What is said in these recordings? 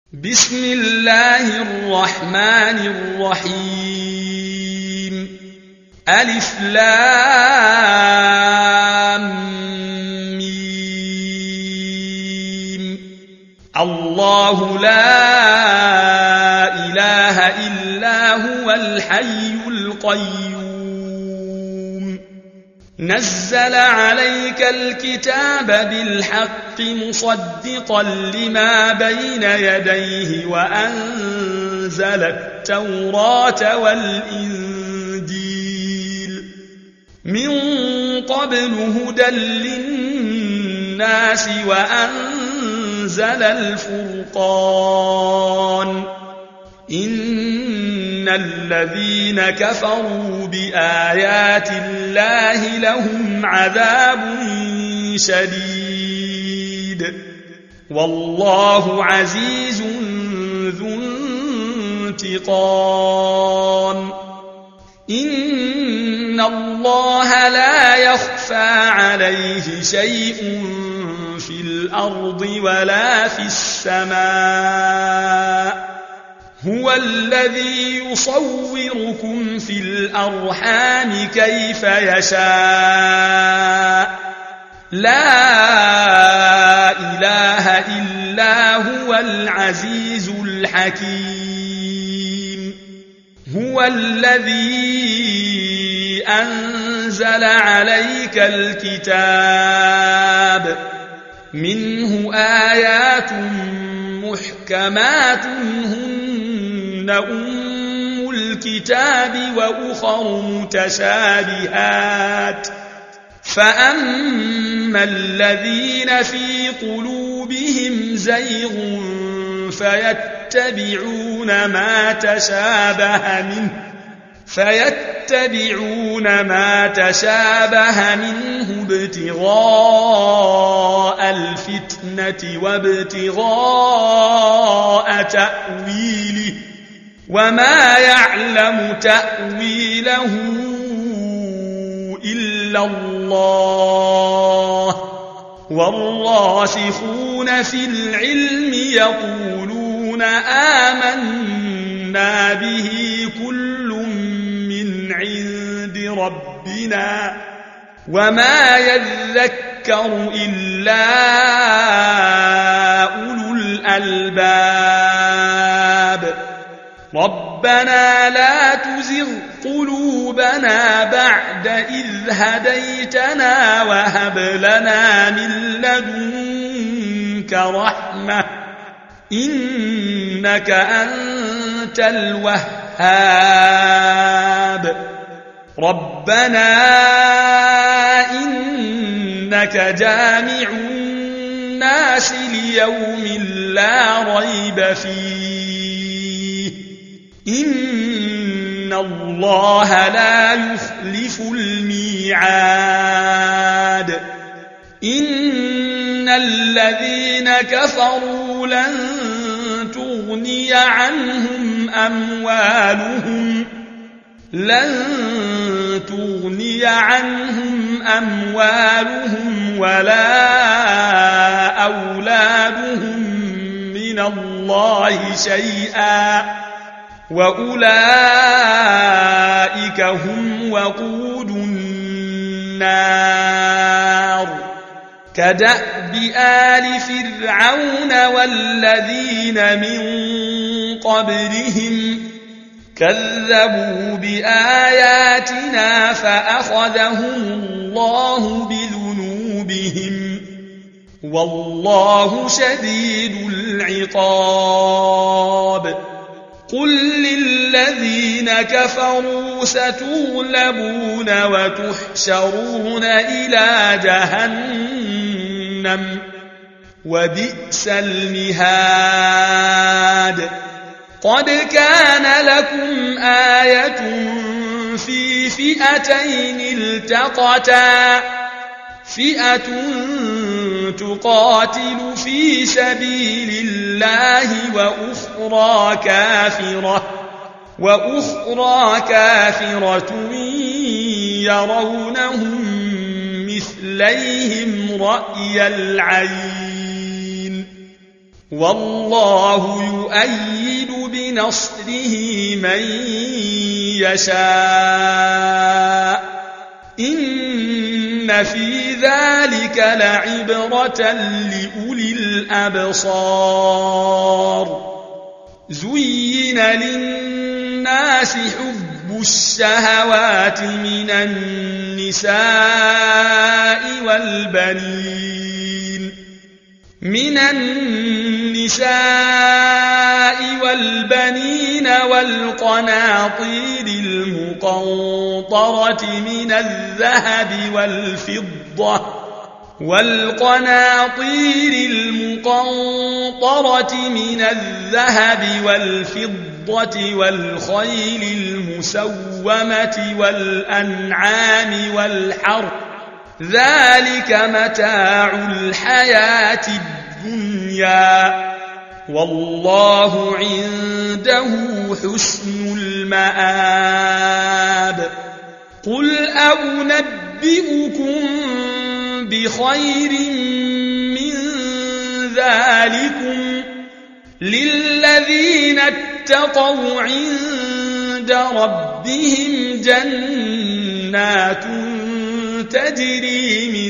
بسم الله الرحمن الرحيم ألف لام ميم الله لا إله إلا هو الحي القيوم نزل عليك الكتاب بالحق مصدقا لما بين يديه وأنزل التوراة والإنجيل من قبل هدى للناس وأنزل الفرقان إن الذين كفروا بآيات الله لهم عذاب شديد والله عزيز ذو انتقام إن الله لا يخفى عليه شيء في الأرض ولا في السماء هو الذي يصوركم في الأرحام كيف يشاء لا إله إلا هو العزيز الحكيم هو الذي أنزل عليك الكتاب منه آيات محكمات هن أم الكتاب وأخر متشابهات فأما الذين في قلوبهم زيغ فيتبعون ما تشابه منه ابتغاء الفتنة وابتغاء تأويله وما يعلم تأويله إلا الله والراسخون في العلم يقولون آمنا به كل من عند ربنا وما يذكر إلا أولو الألباب ربنا لا تزغ قلوبنا بعد إذ هديتنا وهب لنا من لدنك رحمة إنك أنت الوهاب ربنا إنك جامع الناس ليوم لا ريب فيه إن الله لا يخلف الميعاد إن الذين كفروا لن تغني عنهم أموالهم ولا أولادهم من الله شيئا وأولئك هم وقود النار كدأب آل فرعون والذين من قبلهم كذبوا بآياتنا فأخذهم الله بذنوبهم والله شديد العقاب قل للذين كفروا ستغلبون وتحشرون إلى جهنم وبئس المهاد قد كان لكم آية في فئتين التقتا فئة تقاتل في سبيل الله وأخرى كافرة يرونهم مثليهم رأي العين والله يؤيد بنصره من يشاء إن في ذلك لعبرة لأولي الأبصار زين للناس حب الشهوات من النساء والبنين والقناطير المقنطرة من الذهب والفضة والخيل المسومة والأنعام والحرث ذلك متاع الحياة الدنيا والله عنده حسن المآب قل أنبئكم بخير من ذلكم للذين اتقوا عند ربهم جنات تجري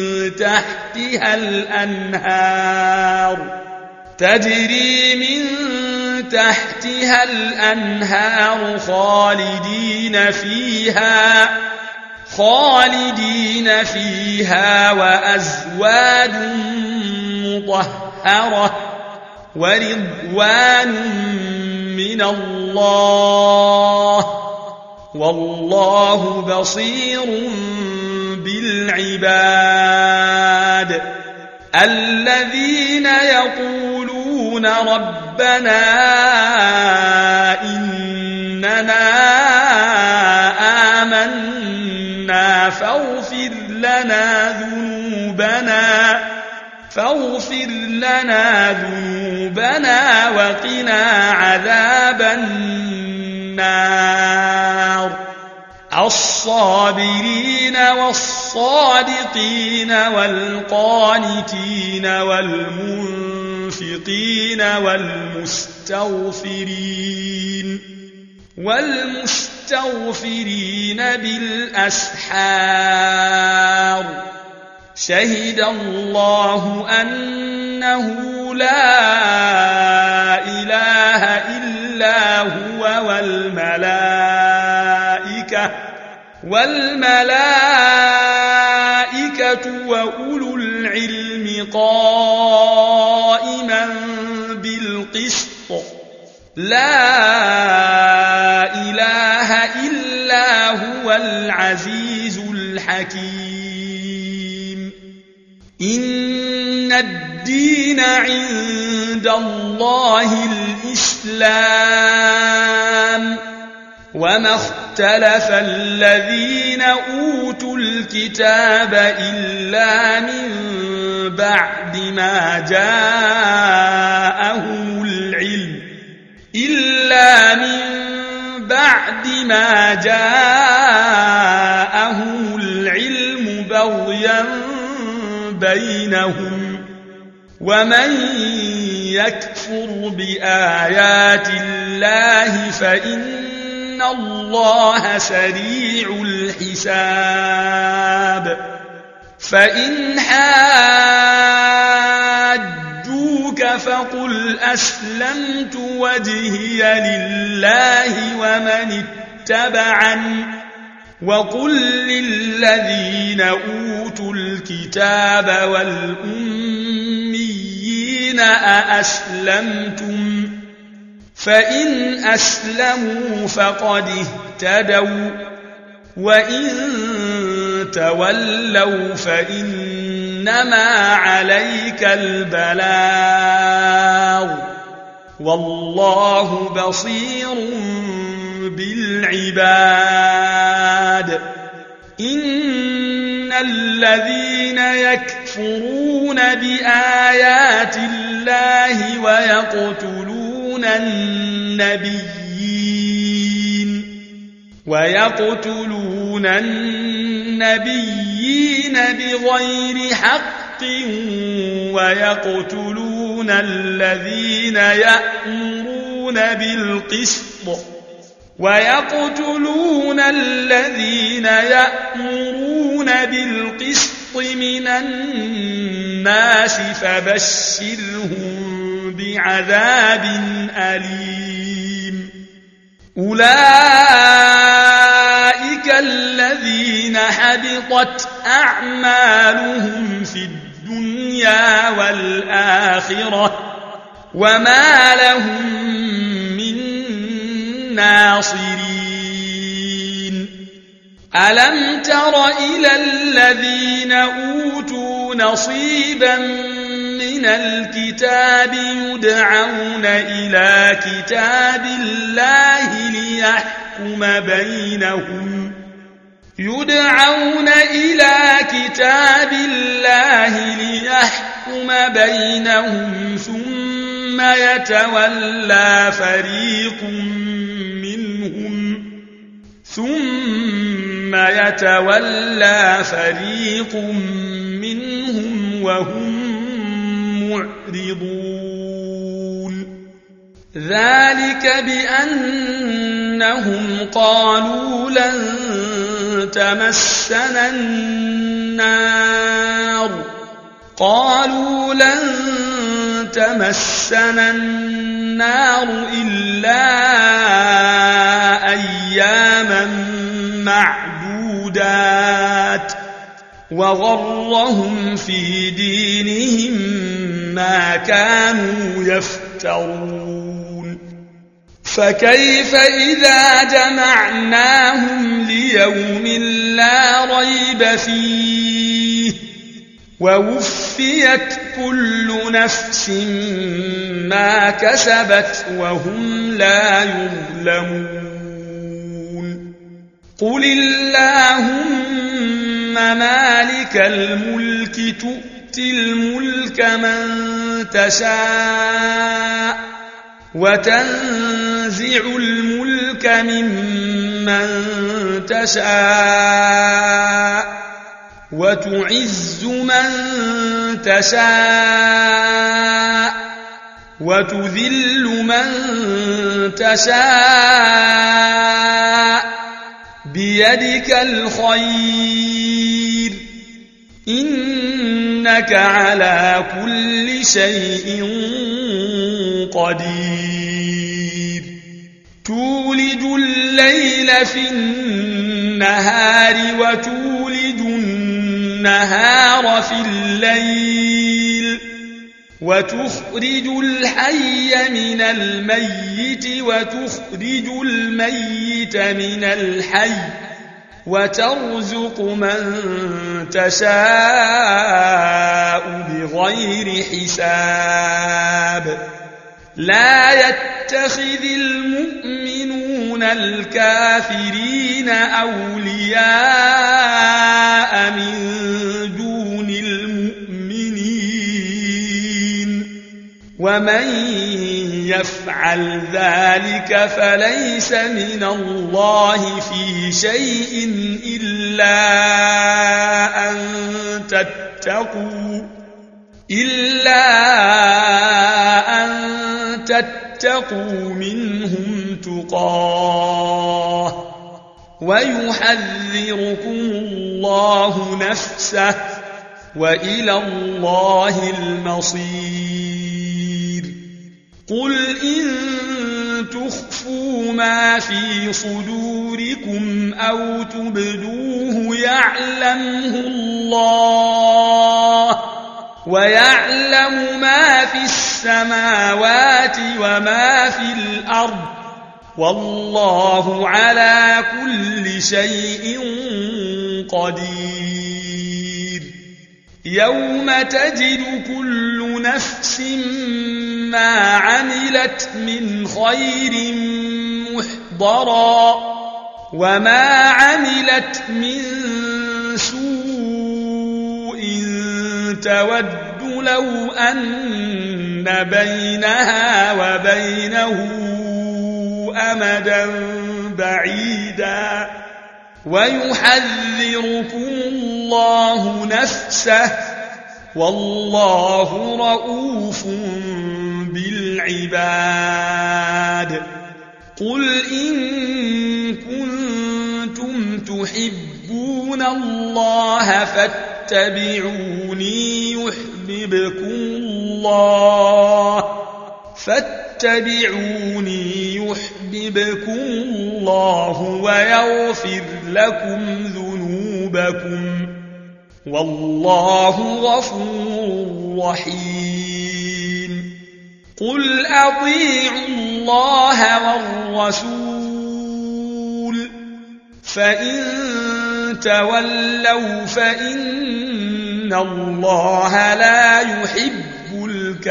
من تحتها الأنهار خالدين فيها وأزواج مطهرة ورضوان من الله والله بصير بالعباد الذين يقولون ربنا إننا آمنا فاغفر لنا ذنوبنا وقنا عذاب النار الصابرين والصادقين والقانتين والمنفقين والمستغفرين بالأسحار شهد الله أنه لا إله إلا هو والملائكة وأولو العلم قائما بالقسط لا إله إلا هو العزيز الحكيم إن الدين عند الله الإسلام وما اختلف الذين أوتوا الكتاب إلا من بعد ما جاءهم العلم بغيا بينهم ومن يكفر بآيات الله فإن الله سريع الحساب فإن حاجوك فقل أسلمت وجهي لله ومن اتبعني وقل للذين أوتوا الكتاب والأميين أأسلمتم فإن أسلموا فقد اهتدوا وإن تولوا فإنما عليك البلاغ والله بصير بالعباد إن الذين يكفرون بآيات الله ويقتلون النبيين بغير حق ويقتلون الذين يأمرون بالقسط من الناس فبشرهم بعذاب أليم أولئك الذين حبطت أعمالهم في الدنيا والآخرة وما لهم من ناصرين ألم تر إلى الذين أوتوا نصيبا من الكتاب يدعون إلى كتاب الله ليحكم بينهم ثم يتولى فريق منهم وهم معرضون ذلك بأنهم قالوا لن تمسنا النار إلا أياما معدودات وغرهم في دينهم ما كانوا يفترون فكيف إذا جمعناهم ليوم لا ريب فيه ووفيت كل نفس ما كسبت وهم لا يظلمون قل اللهم مالك الملك تؤتي الملك من تشاء وتنزع الملك ممن تشاء وتعز من تشاء وتذل من تشاء بيدك الخير إنك على كل شيء قدير تولج الليل في النهار وتولج النهار في الليل وتخرج الحي من الميت وتخرج الميت من الحي وترزق من تشاء بغير حساب لا يتخذ المؤمنون الكافرين أولياء من دون المؤمنين ومن يفعل ذلك فليس من الله في شيء إلا أن تتقوا منهم تقاه ويحذركم الله نفسه وإلى الله المصير قل إن تخفوا ما في صدوركم أو تبدوه يعلمه الله ويعلم ما في السماوات وما في الأرض والله على كل شيء قدير يوم تجد كل نفس ما عملت من خير محضرا وما عملت من سوء تود لو أن بينها وبينه أمدا بعيدا ويحذركم الله نفسه والله رؤوف العباد قل إن كنتم تحبون الله فاتبعوني يحببكم الله ويغفر لكم ذنوبكم والله غفور رحيم قل أطيعوا الله والرسول فإن تولوا فإن الله لا يحب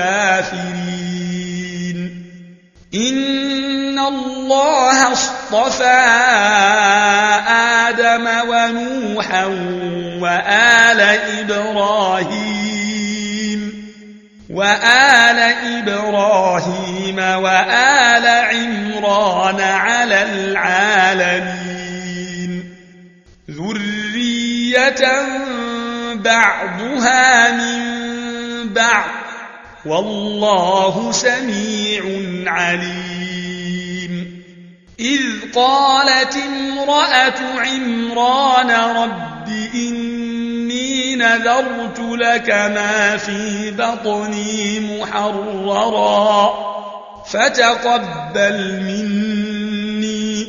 الكافرين إن الله اصطفى آدم ونوحا وآل إبراهيم وآل عمران على العالمين ذرية بعضها من بعض والله سميع عليم إذ قالت امرأة عمران رب إني نذرت لك ما في بطني محررا فتقبل مني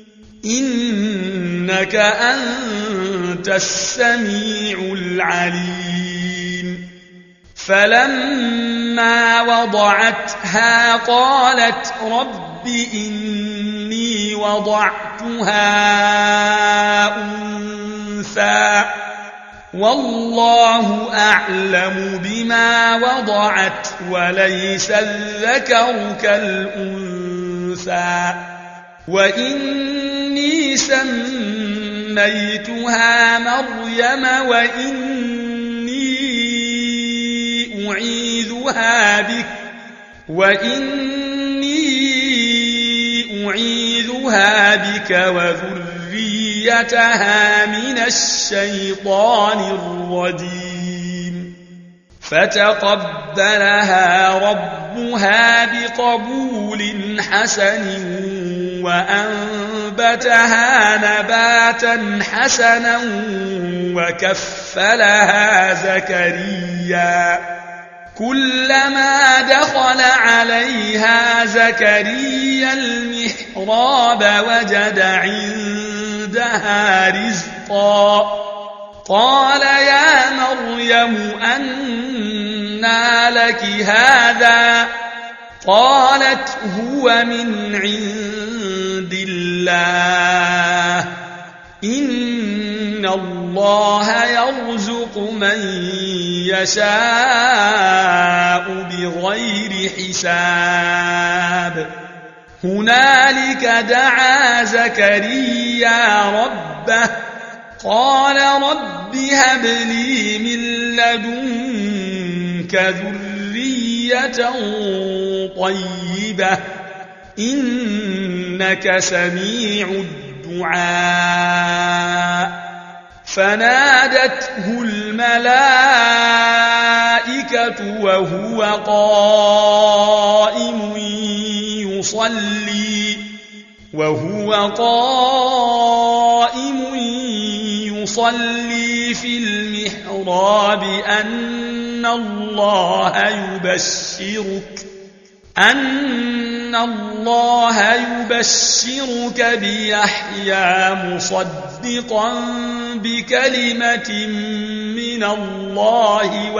إنك أنت السميع العليم فلما وضعتها قالت رب إني وضعتها أنثى والله أعلم بما وضعت وليس الذكر كالأنثى وإني سميتها مريم وإني أعيذها بك وذريتها من الشيطان الرجيم فتقبلها ربها بقبول حسن وأنبتها نباتا حسنا وكفلها زكريا كلما دخل عليها زكريا المحراب وجد عندها رزقا قال يا مريم أنى لك هذا قالت هو من عند الله إن الله يرزق من يشاء بغير حساب هنالك دعا زكريا ربه قال رب هب لي من لدنك ذرية طيبة إنك سميع الدعاء فنادته الملائكة وهو قائم يصلي في المحراب أن الله يبشرك بيحيى مصدقا بكلمة من الله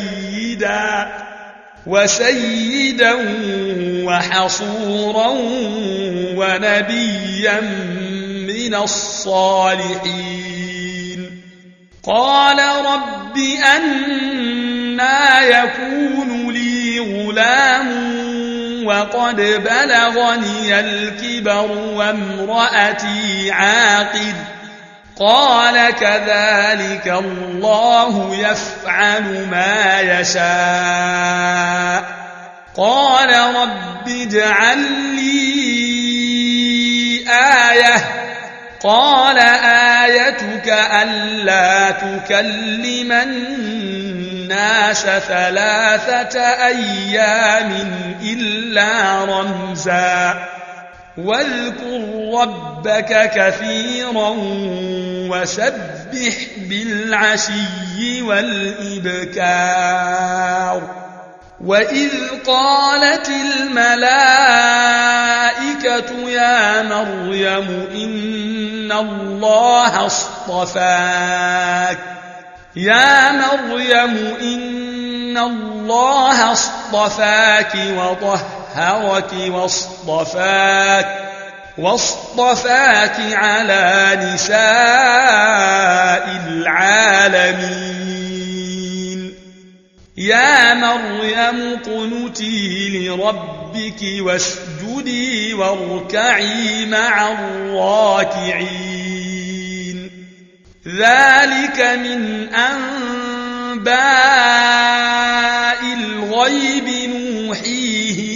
وسيدا وحصورا ونبيا من الصالحين قال رب أنى يكون لي غلام وقد بلغني الكبر وامرأتي عاقر قال كذلك الله يفعل ما يشاء قال رب اجعل لي آية قال آيتك ألا تكلم الناس 3 أيام إلا رمزا واذكر ربك كثيرا وسبح بالعشي والإبكار وإذ قالت الملائكة يا مريم إن الله اصطفاك وطهرك واصطفاك على نساء العالمين يا مريم اقنتي لربك واسجدي واركعي مع الراكعين ذلك من أنباء الغيب نوحيه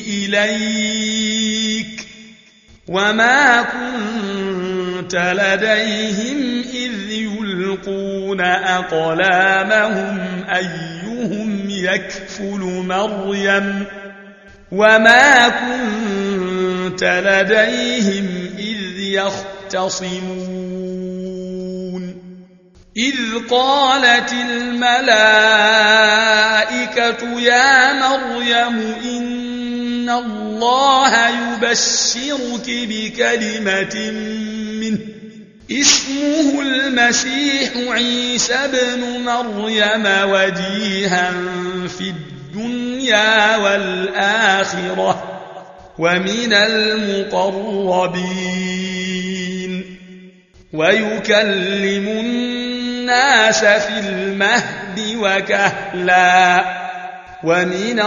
إليك وما كنت لديهم إذ يلقون أقلامهم أيهم يكفل مريم وما كنت لديهم إذ يختصمون إذ قالت الملائكة يا مريم إن الله يبشرك بكلمة منه اسمه المسيح عيسى ابن مريم وجيها في الدنيا والآخرة ومن المقربين ويكلم الناس في المهد وكهلا ومن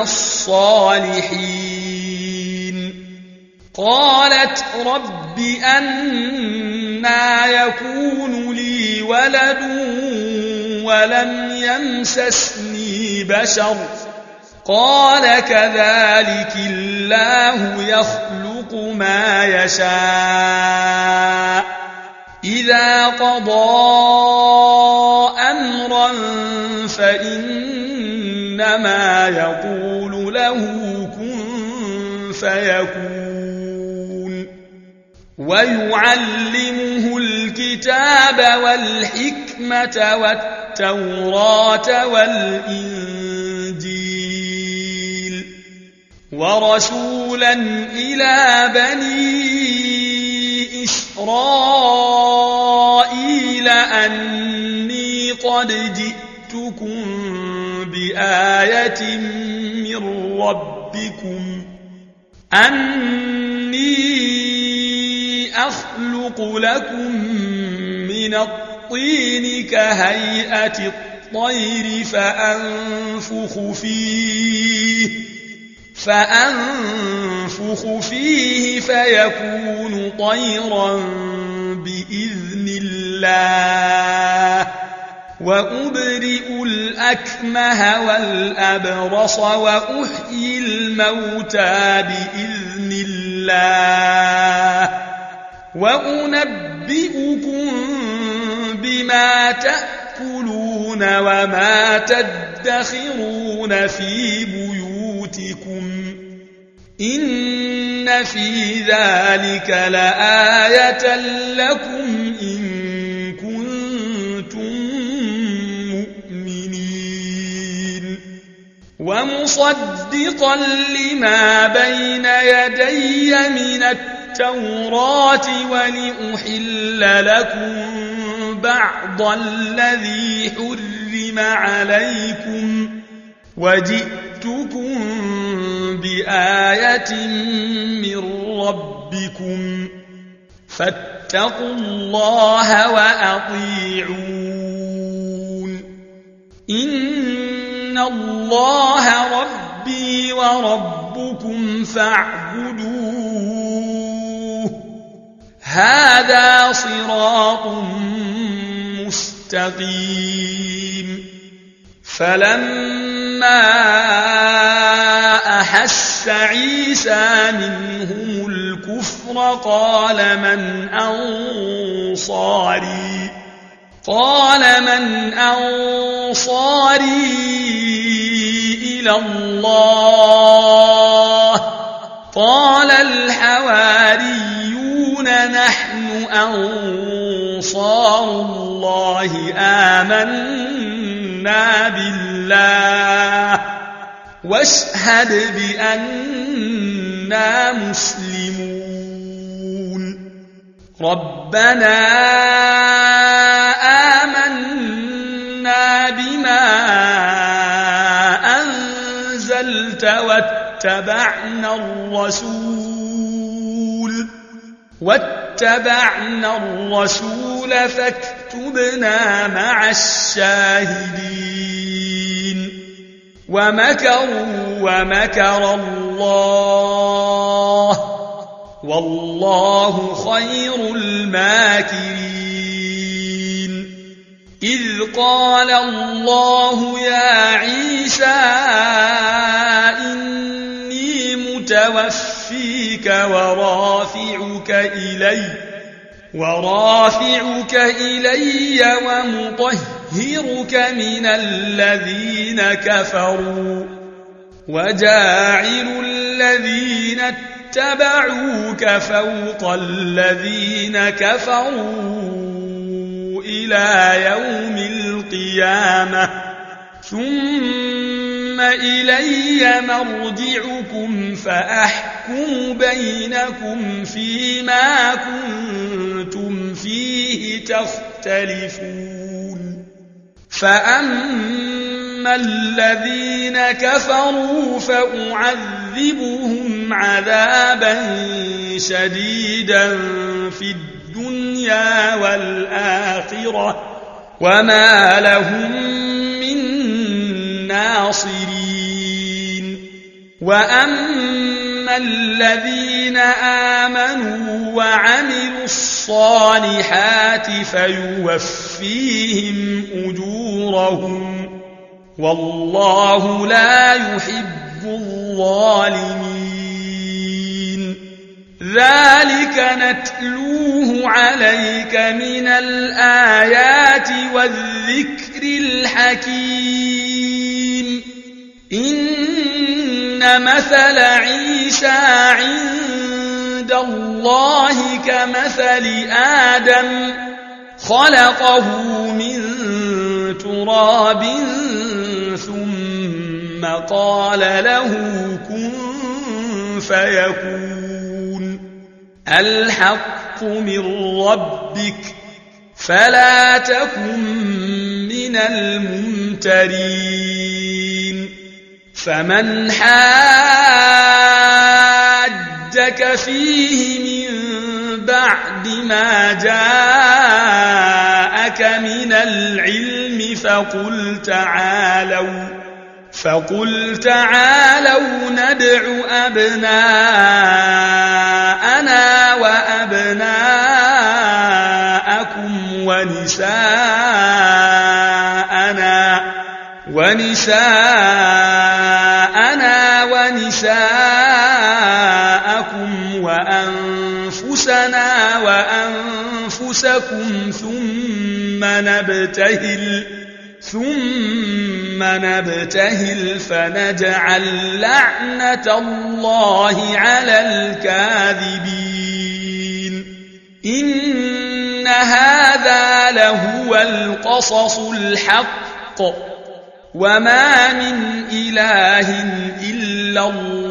الصالحين قالت رب أنى يكون لي ولد ولم يمسسني بشر قال كذلك الله يخلق ما يشاء إذا قضى أمرا فإنما يقول له كن فيكون ويعلمه الكتاب والحكمة والتوراة والإنجيل ورسولا إلى بني إسرائيل أني قد جئتكم بآية من ربكم أني أخلق لكم من الطين كهيئة الطير فأنفخ فيه فيكون طيرا بإذن الله وأبرئ الأكمه والأبرص وأحيي الموتى بإذن الله وأنبئكم بما تأكلون وما تدخرون في بيوتكم إن في ذلك لآية لكم إن كنتم مؤمنين ومصدقا لما بين يدي من التوراة ولأحل لكم بعض الذي حرم عليكم وجئتكم بآية من ربكم فاتقوا الله وأطيعون إن الله ربي وربكم فاعبدوه هذا صراط مستقيم فلما أحس عيسى منهم الكفر قال قال من أنصاري إلى الله قال الحواريون نحن أنصار الله آمنا بالله واشهد بأننا مسلمون ربنا آمنا بما أنزلت واتبعنا الرسول فاكتبنا مع الشاهدين ومكروا ومكر الله والله خير الماكرين إذ قال الله يا عيسى إني متوفيك ورافعك إلي ومطهرك من الذين كفروا وجاعل الذين اتبعوك فوق الذين كفروا إلى يوم القيامة ثم إلي مرجعكم فأحكم بينكم فيما كنتم فيه تختلفون فأما الذين كفروا فأعذبهم عذابا شديدا في الدنيا والآخرة وما لهم من ناصرين وأما الذين آمنوا وعملوا الصالحات فيوفيهم أجورهم والله لا يحب الظالمين ذلك نتلوه عليك من الآيات والذكر الحكيم إن مثل عيسى عند الله كمثل آدم خلقه من تراب ثم قال له كن فيكون الحق من ربك فلا تكن من الممترين فمن حاجك فيه من بعد ما جاءك من العلم فقل تعالوا ندع أبناءنا وأبناءكم ونساءنا ونساءكم وأنفسنا وأنفسكم ثم نبتهل فنجعل لعنة الله على الكاذبين إن هذا لهو القصص الحق وما من إله إلا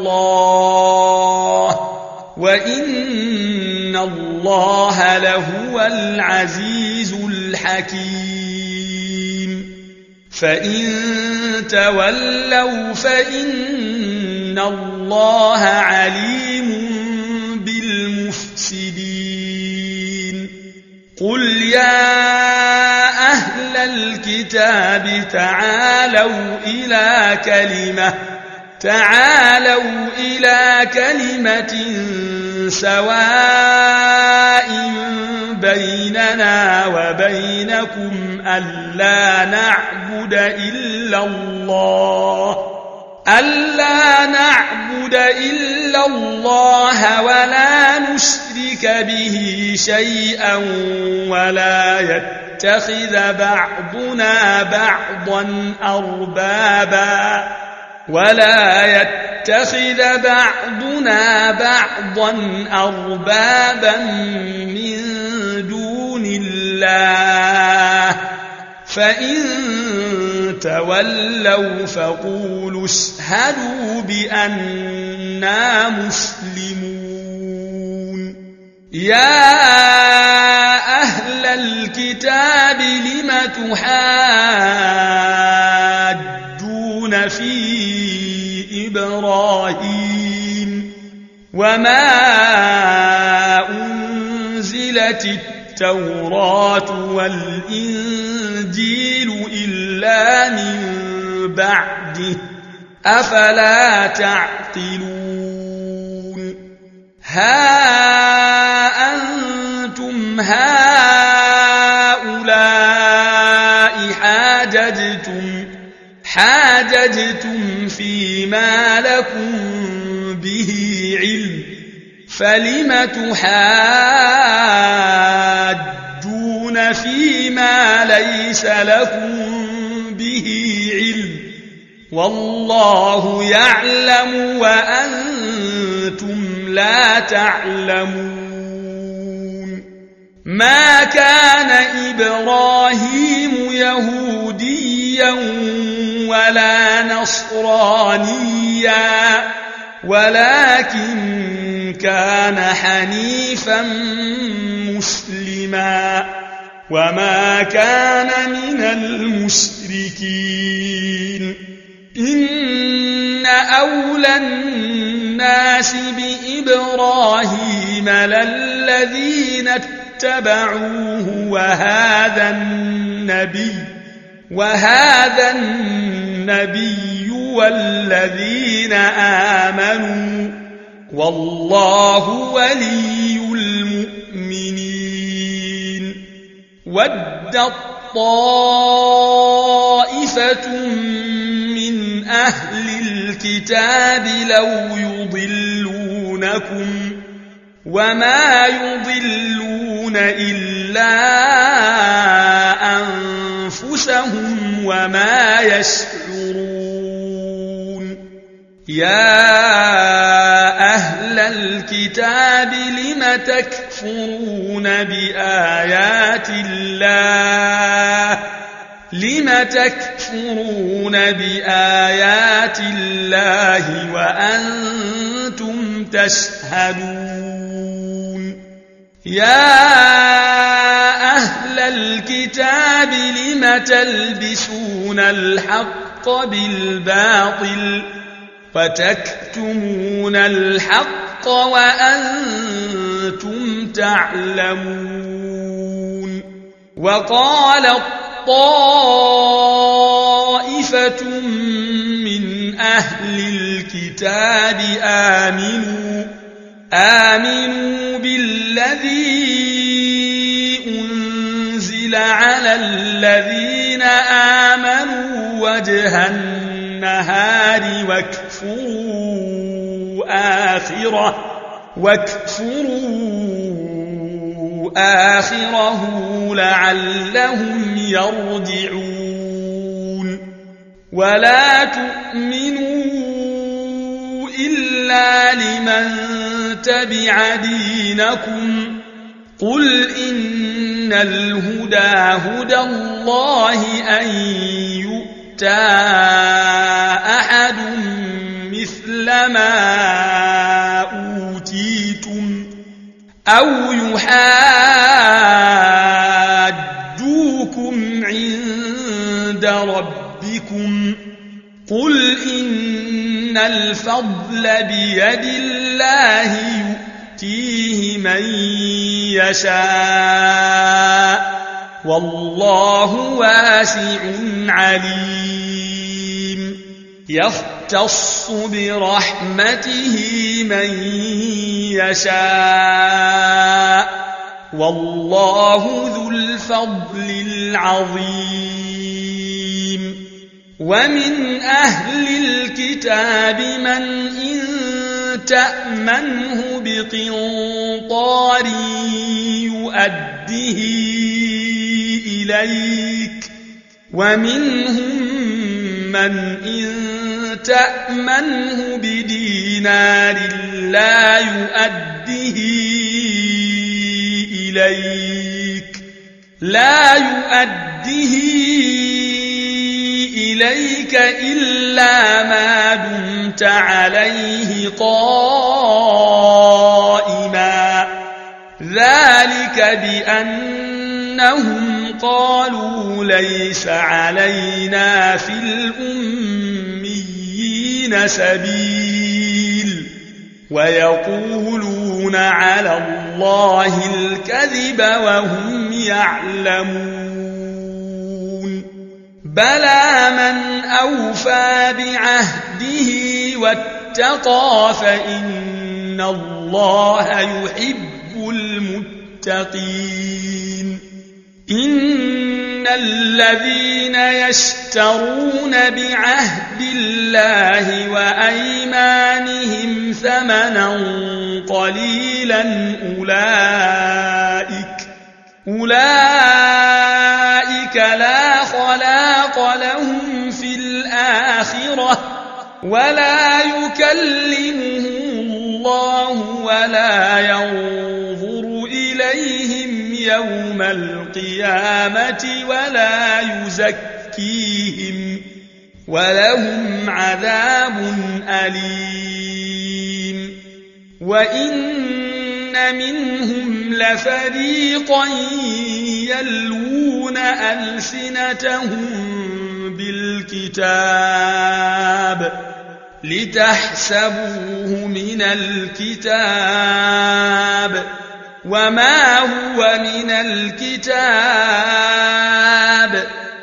الله وإن الله لهو العزيز الحكيم فإن تولوا فإن الله عليم بالمفسدين قل يا أهل الكتاب تعالوا إلى كلمة سواء بيننا وبينكم ألا نعبد إلا الله ولا نشرك به شيئا ولا يتخذ بعضنا بعضا أربابا من دون الله فإن تولوا فقولوا اشهدوا بأننا مسلمون. يا أهل الكتاب لم تحاجون في إبراهيم وما أنزلت التوراة والإنجيل إلا من بعده أفلا تعقلون. ها أنتم هؤلاء حاججتم فيما لكم به علم فلم تحاجون فيما ليس لكم به علم والله يعلم وأنتم لا تعلمون. ما كان إبراهيم يهوديا ولا نصرانيا ولكن كان حنيفا مسلما وما كان من المشركين. إن أولى الناس بإبراهيم للذين اتبعوه وهذا النبي والذين آمنوا والله ولي المؤمنين. ودت طائفة من أهل الكتاب لو يضلونكم وما يضلون إلا أنفسهم وما يشعرون. يا أهل الكتاب لم تكفرون بآيات الله وأنتم تشهدون. يا أهل الكتاب لم تلبسون الحق بالباطل وتكتمون الحق وأنتم تعلمون. وقالت طائفة من أهل الكتاب آمنوا بالذي أنزل على الذين آمنوا وجه النهار واكفروا آخره لعلهم يرجعون. ولا تؤمنوا إلا لمن تبع دينكم قل إن الهدى هدى الله أن يؤتى أحد مثل ما أوتيتم أو يحاجوكم عند ربكم قل إن الفضل بيد الله يؤتيه من يشاء والله واسع عليم. يختص برحمته من يشاء والله ذو الفضل العظيم. ومن أهل الكتاب من إن تأمنه بقنطار يؤده إليك ومنهم من إن تأمنه بدينار لا يؤده إليك إلا ما دمت عليه قائما ذلك بأنهم قالوا ليس علينا في الأميين سبيل ويقولون على الله الكذب وهم يعلمون بلى من أوفى بعهده واتقى فإن الله يحب المتقين إن الذين يشترون بعهد الله وأيمانهم ثمنا قليلا أولئك لا خلاق لهم في الآخرة ولا يكلمهم الله ولا ينظر إليهم يوم القيامة ولا يزكيهم ولهم عذاب أليم وإن منهم لفريقا يلوون ألسنتهم بالكتاب لتحسبوه من الكتاب وما هو من الكتاب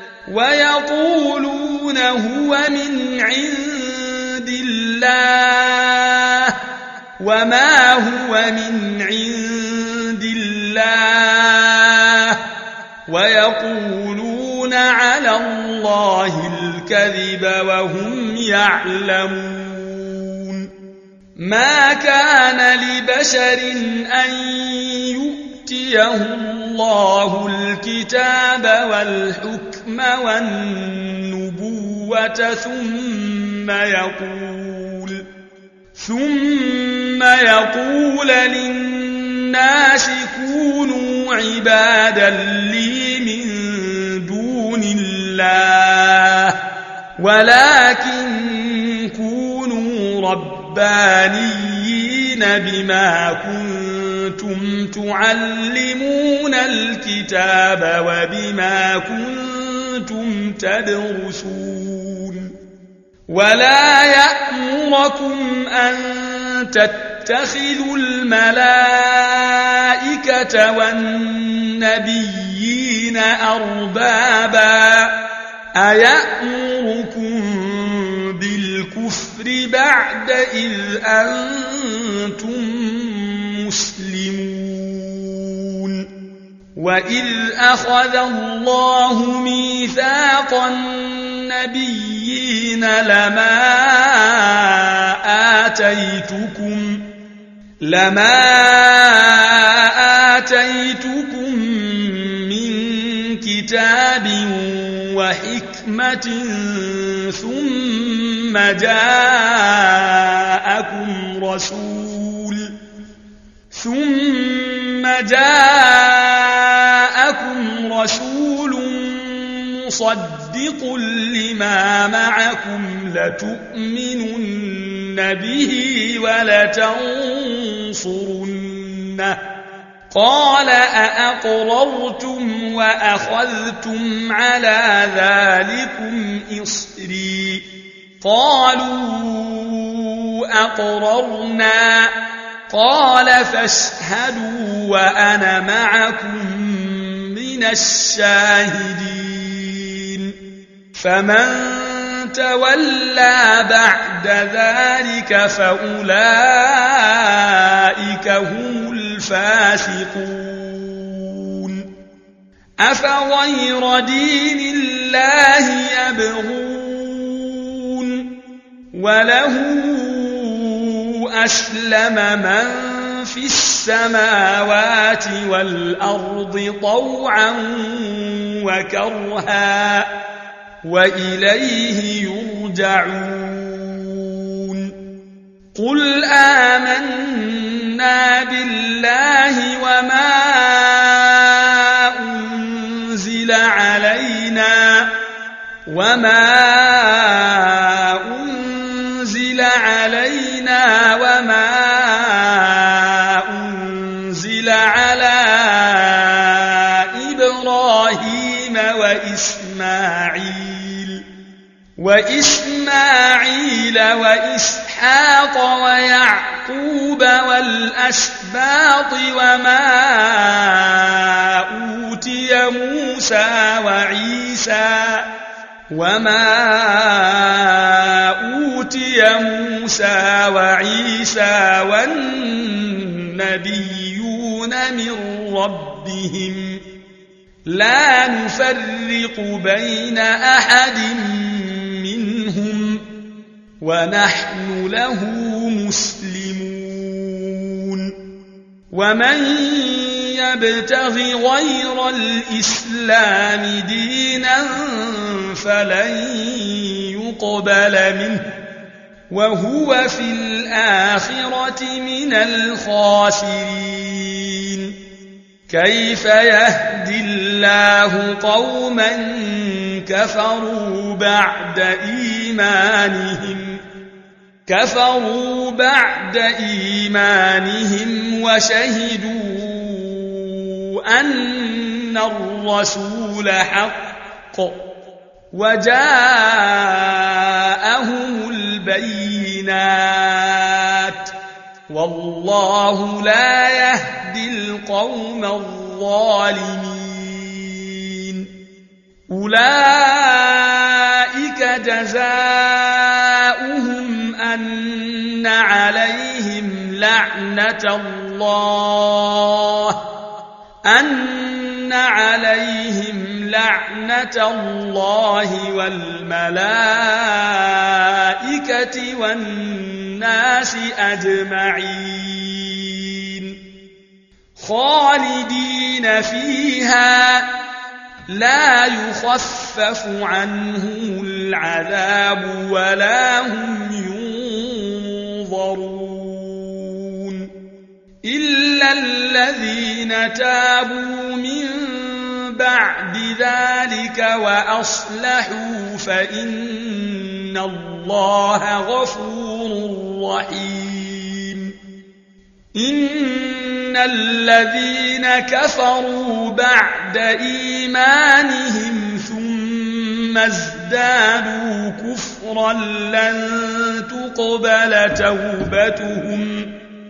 ويقولون هو من عند الله وما هو من عند الله ويقولون على الله الكذب وهم يعلمون ما كان لبشر أن يؤتيه الله الكتاب والحكم والنبوة ثم يقول للناس كونوا عبادا لي من دون الله ولكن كونوا ربانيين بما كنتم تعلمون الكتاب وبما كنتم تدرسون ولا يأمركم أن تتخذوا الملائكة والنبيين أربابا أيأمركم بالكفر بعد إذ أنتم مسلمون وإذ أخذ الله ميثاق النبيين لما آتيتكم من كتاب وحكمة ثم جاءكم رسول مصدق لما معكم لتؤمنن به ولتنصرنه قال أأقررتم وأخذتم على ذلكم إصري قالوا أقررنا قال فاشهدوا وأنا معكم من الشاهدين فمن تولى بعد ذلك فأولئك هم الفاسقون أفغير دين الله يبغون وله أسلم من في السماوات والأرض طوعا وكرها وإليه يرجعون قل آمنا بالله وما أنزل علينا وما أنزل على إبراهيم وإسماعيل وإسحاق ويعقوب والأسباط وما أوتي موسى وعيسى والنبيون من ربهم لا نفرق بين أحد منهم ونحن له مسلمون ومن يبتغ غير الإسلام دينا فلن يقبل منه وهو في الآخرة من الخاسرين كيف يهدي الله قوما كفروا بعد إيمانهم وشهدوا أن الرسول حق وجاءهم البينات والله لا يهدي القوم الظالمين أولئك جزاؤهم أن عليهم لعنة الله والملائكة والناس أجمعين خالدين فيها لا يخفف عنهم العذاب ولا هم ينظرون إلا الذين تابوا من بعد ذلك وأصلحوا فإن الله غفور رحيم إن الذين كفروا بعد إيمانهم ثم ازدادوا كفرا لن تقبل توبتهم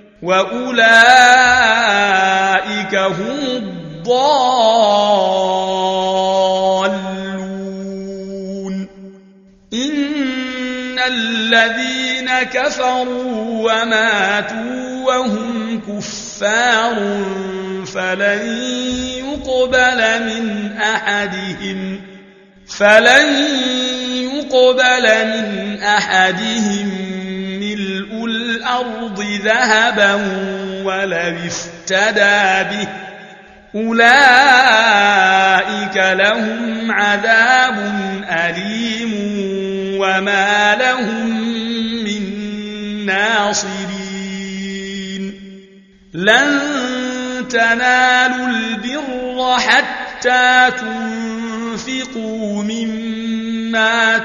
وأولئك هم الضالون إن الذين كفروا وماتوا وهم كفار فلن يقبل من أحدهم ملء الأرض ذهبا ولو افتدى به أولئك لهم عذاب أليم وما لهم من ناصرين لن تنالوا البر حتى تنفقوا مما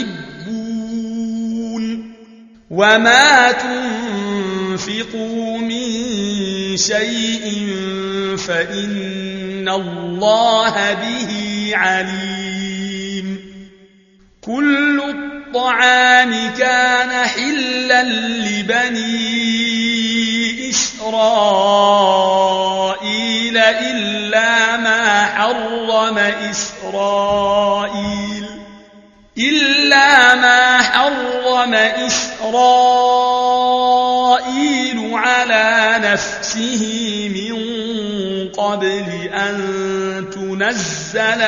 تحبون وما تنفقوا من شيء فإن الله به عليم كل الطعام كان حلا لبني إسرائيل إلا ما حرم إسرائيل على نفسه من قبل أن تنزل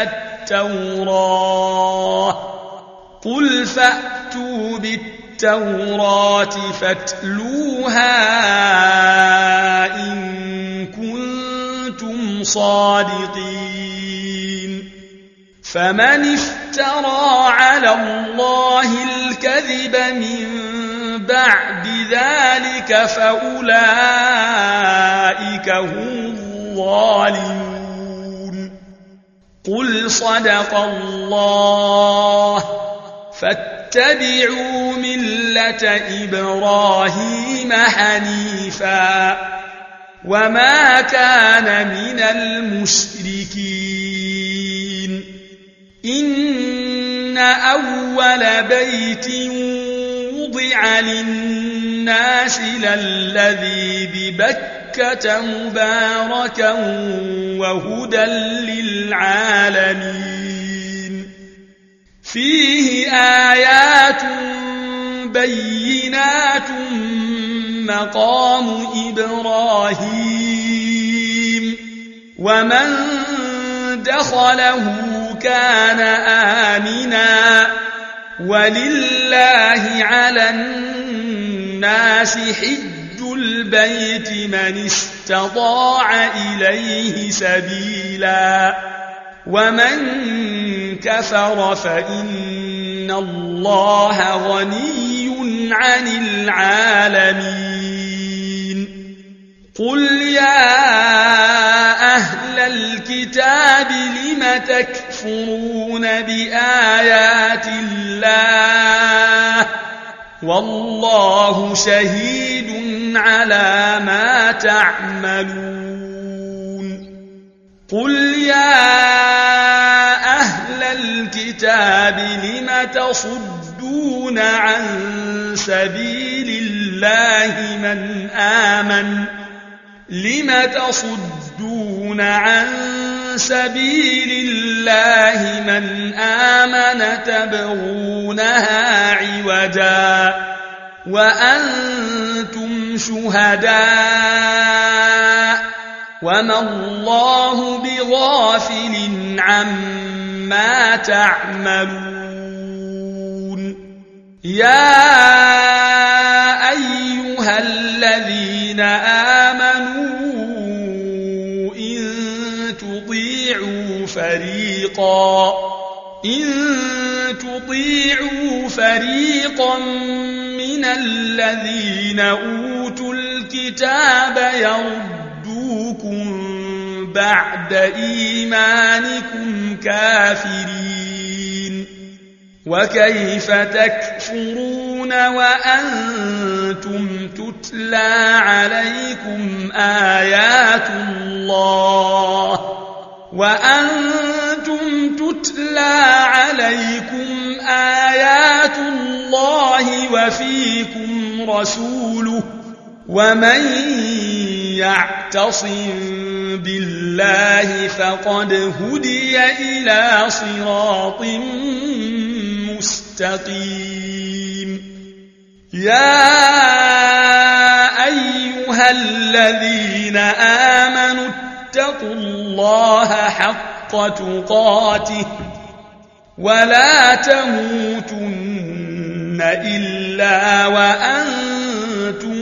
التوراة قل فأتوا بالتوراة فاتلوها صادقين فمن افترى على الله الكذب من بعد ذلك فأولئك هم الظالمون قل صدق الله فاتبعوا ملة إبراهيم حنيفا وما كان من المشركين إن أول بيت وضع للناس للذي ببكة مباركا وهدى للعالمين فيه آيات بينات مقام إبراهيم ومن دخله كان آمنا ولله على الناس حج البيت من استطاع إليه سبيلا ومن كفر فإن الله غني عن العالمين قل يا أهل الكتاب لم تكفرون بآيات الله والله شهيد على ما تعملون قل يا أهل الكتاب لم تصدون عن سبيل الله من آمن تبغونها عوجا وأنتم شهداء وما الله بغافل عما تعملون يا أيها الذين آمنوا إن تطيعوا فريقا من الذين أوتوا الكتاب يردوكم بعد إيمانكم كافرين وكيف تكفرون وأنتم تتلى عليكم آيات الله وفيكم رسوله ومن يعتصم بالله فقد هدي إلى صراط مستقيم يا أيها الذين آمنوا اتقوا الله حق تقاته ولا تموتن إلا وأنتم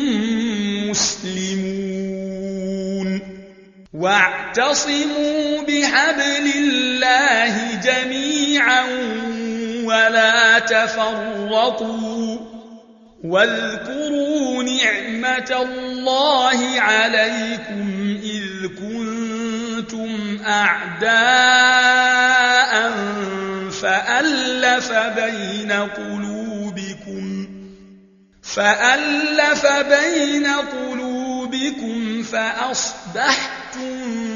مسلمون واعتصموا بحبل الله جميعا ولا تفرقوا واذكروا نعمة الله عليكم إذ كنتم أعداء فألف بين قلوبكم فأصبحتم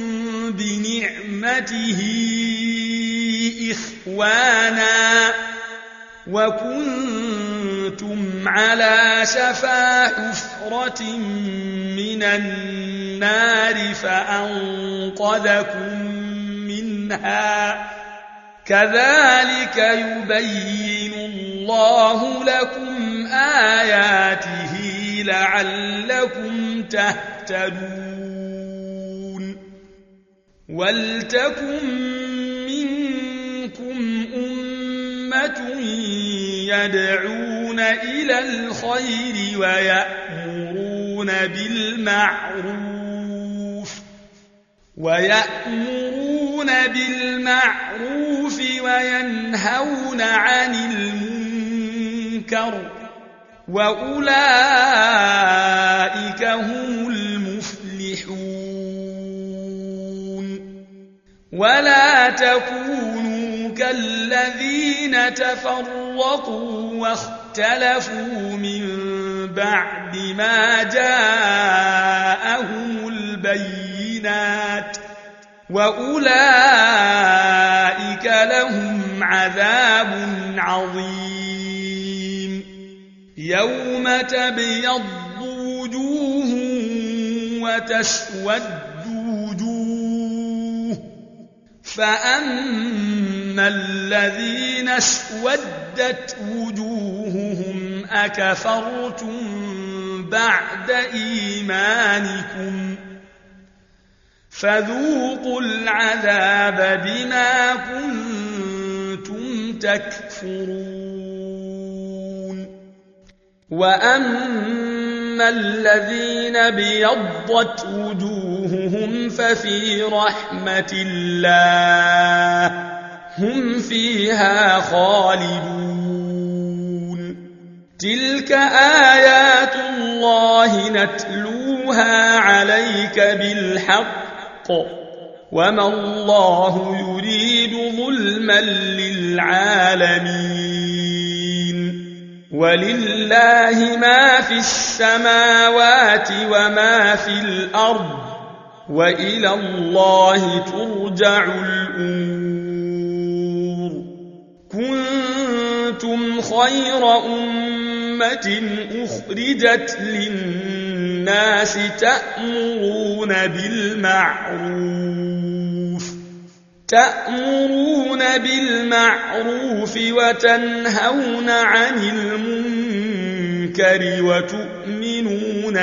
بنعمته إخوانا وكنتم على شفا حفرة من النار فأنقذكم منها كذلك يبين الله لكم آياته لعلكم تهتدون ولتكن منكم أمة يدعون إلى الخير ويأمرون بالمعروف وينهون عن المنكر وأولئك هم المفلحون ولا تكونوا كالذين تفرقوا واختلفوا من بعد ما جاءهم البينات وأولئك لهم عذاب عظيم يوم تبيض وجوه وتسود وجوه فأما الذين اسودت وجوههم أكفرتم بعد إيمانكم فذوقوا العذاب بما كنتم تكفرون وأما الذين بيضت وجوههم ففي رحمة الله هم فيها خالدون تلك آيات الله نتلوها عليك بالحق وما الله يريد ظلما للعالمين ولله ما في السماوات وما في الأرض وإلى الله ترجع الأمور كنتم خير أمة أخرجت للناس تأمرون بالمعروف وتنهون عن المنكر وتؤمنون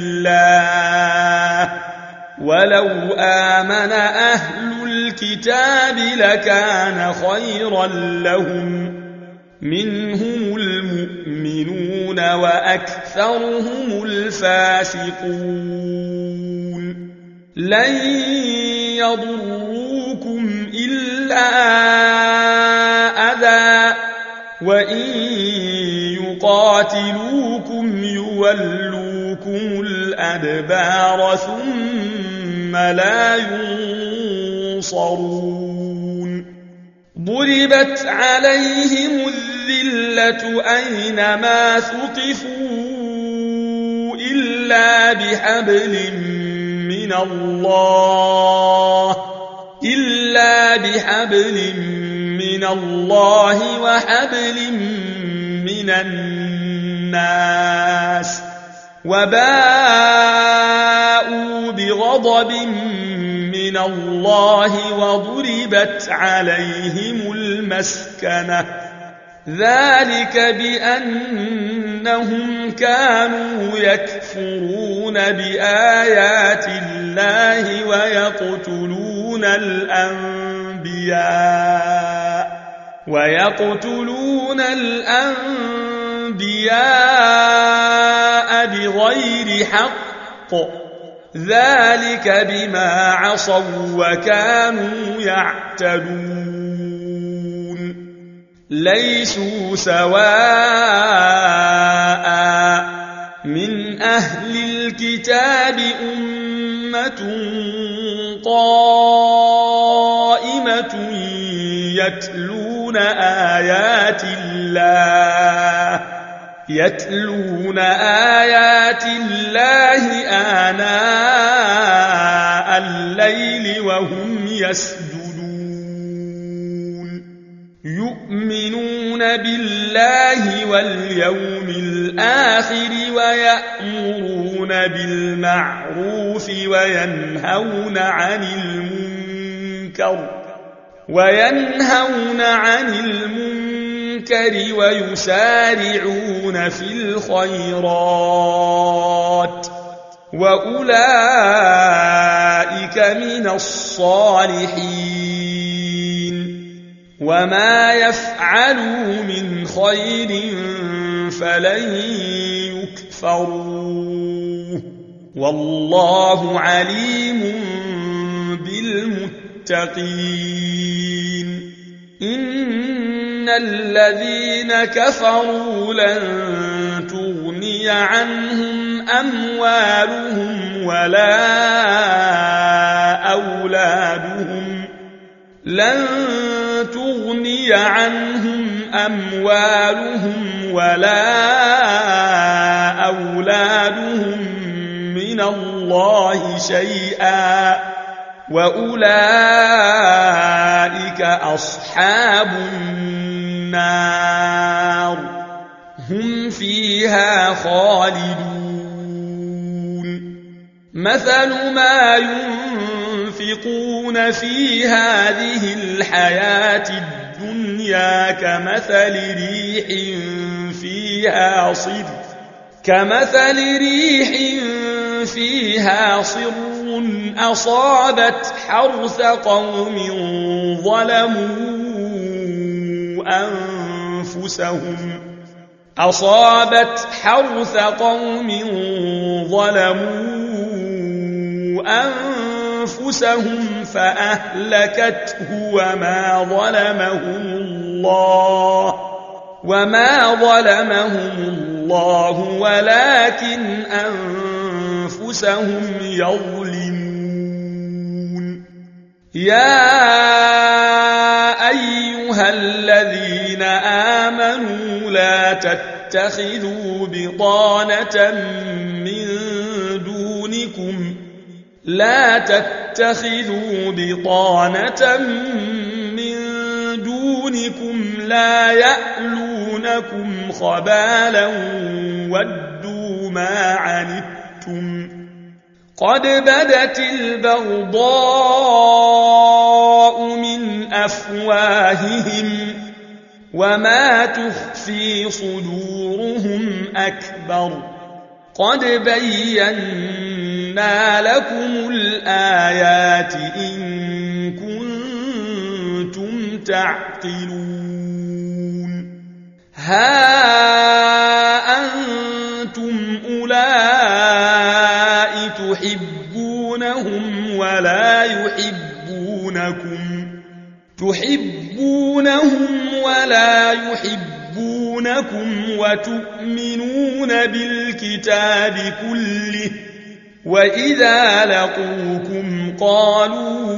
بالله ولو آمن أهل الكتاب لكان خيرا لهم منهم المؤمنون وأكثرهم الفاسقون لن يضروكم إلا أذى وإن يقاتلوكم يولوكم الأدبار ثم لا ينصرون ضربت عليهم الذلة أينما ثقفوا إلا بحبل من الله وحبل من الناس وباءوا بغضب من الله وضربت عليهم المسكنة ذلك بأنهم كانوا يكفرون بآيات الله ويقتلون الأنبياء بغير حق ذلك بما عصوا وكانوا يعتدون ليسوا سواء من أهل الكتاب أمة قائمة يتلون آيات الله آناء الليل وهم يسجدون يؤمنون بالله واليوم الآخر ويأمرون بالمعروف وينهون عن المنكر ويسارعون في الخيرات وأولئك من الصالحين وما يفعلوا من خير فلن يكفروه والله عليم للمتقين إن الذين كفروا لن تغني عنهم أموالهم ولا أولادهم من الله شيئا وأولئك أصحاب النار هم فيها خالدون مثل ما ينفقون في هذه الحياة الدنيا كمثل ريح فيها صر أصابت حرث قوم ظلموا أنفسهم فأهلكته وما ظلمهم الله ولكن أنفسهم يظلمون يا أيها الذين آمنوا لا تتخذوا بطانة من دونكم لا يألونكم خبالا ودوا ما عنتم قد بدت البغضاء من أفواههم وما تخفي صدورهم أكبر قد بينا لكم الآيات إن كنتم تعقلون ها أنتم أولئك تحبونهم ولا يحبونكم وتؤمنون بالكتاب كله وإذا لقوكم قالوا